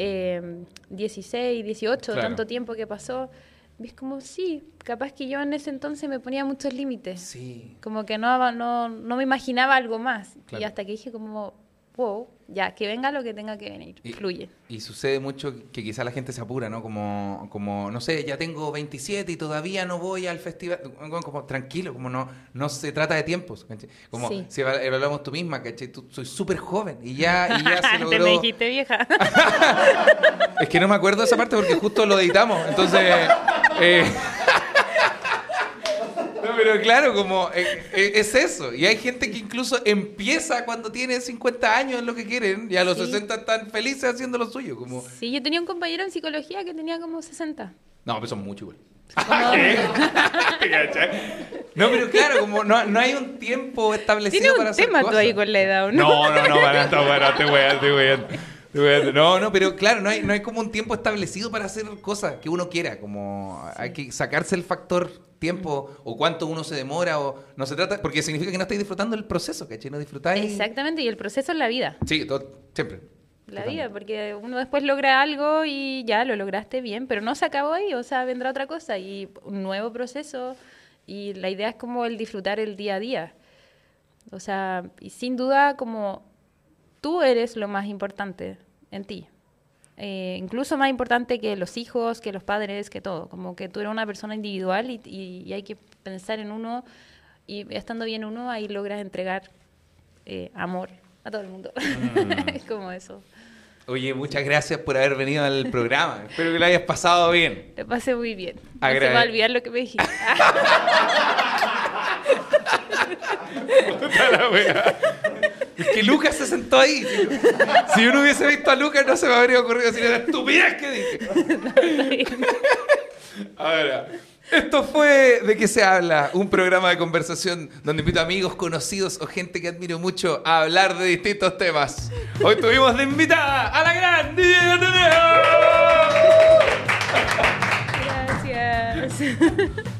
dieciséis, dieciocho, Claro. tanto tiempo que pasó, ves como, sí, capaz que yo en ese entonces me ponía muchos límites. Sí. Como que no, no, no me imaginaba algo más. Claro. Y hasta que dije como, wow, ya, que venga lo que tenga que venir, Y- fluye. Y sucede mucho que quizá la gente se apura, ¿no? Como, como no sé, ya tengo veintisiete y todavía no voy al festival. Como, como tranquilo, como no no se trata de tiempos, ¿cachai? Como Sí. si eva- evaluamos tú misma, ¿cachai? Tú soy súper joven y ya, y ya se Te logró... me dijiste vieja. Es que no me acuerdo de esa parte porque justo lo editamos, entonces... eh, No, pero pero claro, como eh, eh, es eso. Y hay gente que incluso empieza cuando tiene cincuenta años en lo que quieren y a los sí. sesenta están felices haciendo lo suyo. Como... Sí, yo tenía un compañero en psicología que tenía como sesenta. No, pero son mucho igual. No, pero claro, como no, no hay un tiempo establecido para hacer cosas. Tiene un tema tú ahí con la edad, ¿no? No, no, no, para esto, bueno, te voy a, te voy a, te voy a, no, no, pero claro, no hay, no hay como un tiempo establecido para hacer cosas que uno quiera, como sí. hay que sacarse el factor tiempo mm. o cuánto uno se demora o no se trata, porque significa que no estáis disfrutando del proceso, ¿cachai? No disfrutáis. Exactamente, y el proceso es la vida. Sí, todo, siempre. La vida, porque uno después logra algo y ya lo lograste bien, pero no se acabó ahí, o sea, vendrá otra cosa y un nuevo proceso y la idea es como el disfrutar el día a día. O sea, y sin duda como tú eres lo más importante en ti. Eh, incluso más importante que los hijos, que los padres, que todo. Como que tú eres una persona individual y, y, y hay que pensar en uno y estando bien uno, ahí logras entregar eh, amor a todo el mundo. Mm. Es como eso. Oye, muchas gracias por haber venido al programa. Espero que lo hayas pasado bien. Lo pasé muy bien. Agrade- no se me va a olvidar lo que me dijiste. Puta la wea. Es que Lucas se sentó ahí. Si, si yo no hubiese visto a Lucas, no se me habría ocurrido decir la estupidez que dije. Ahora, esto fue ¿De qué se habla? Un programa de conversación donde invito a amigos, conocidos o gente que admiro mucho a hablar de distintos temas. Hoy tuvimos de invitada a la gran Diego Teneo. Gracias.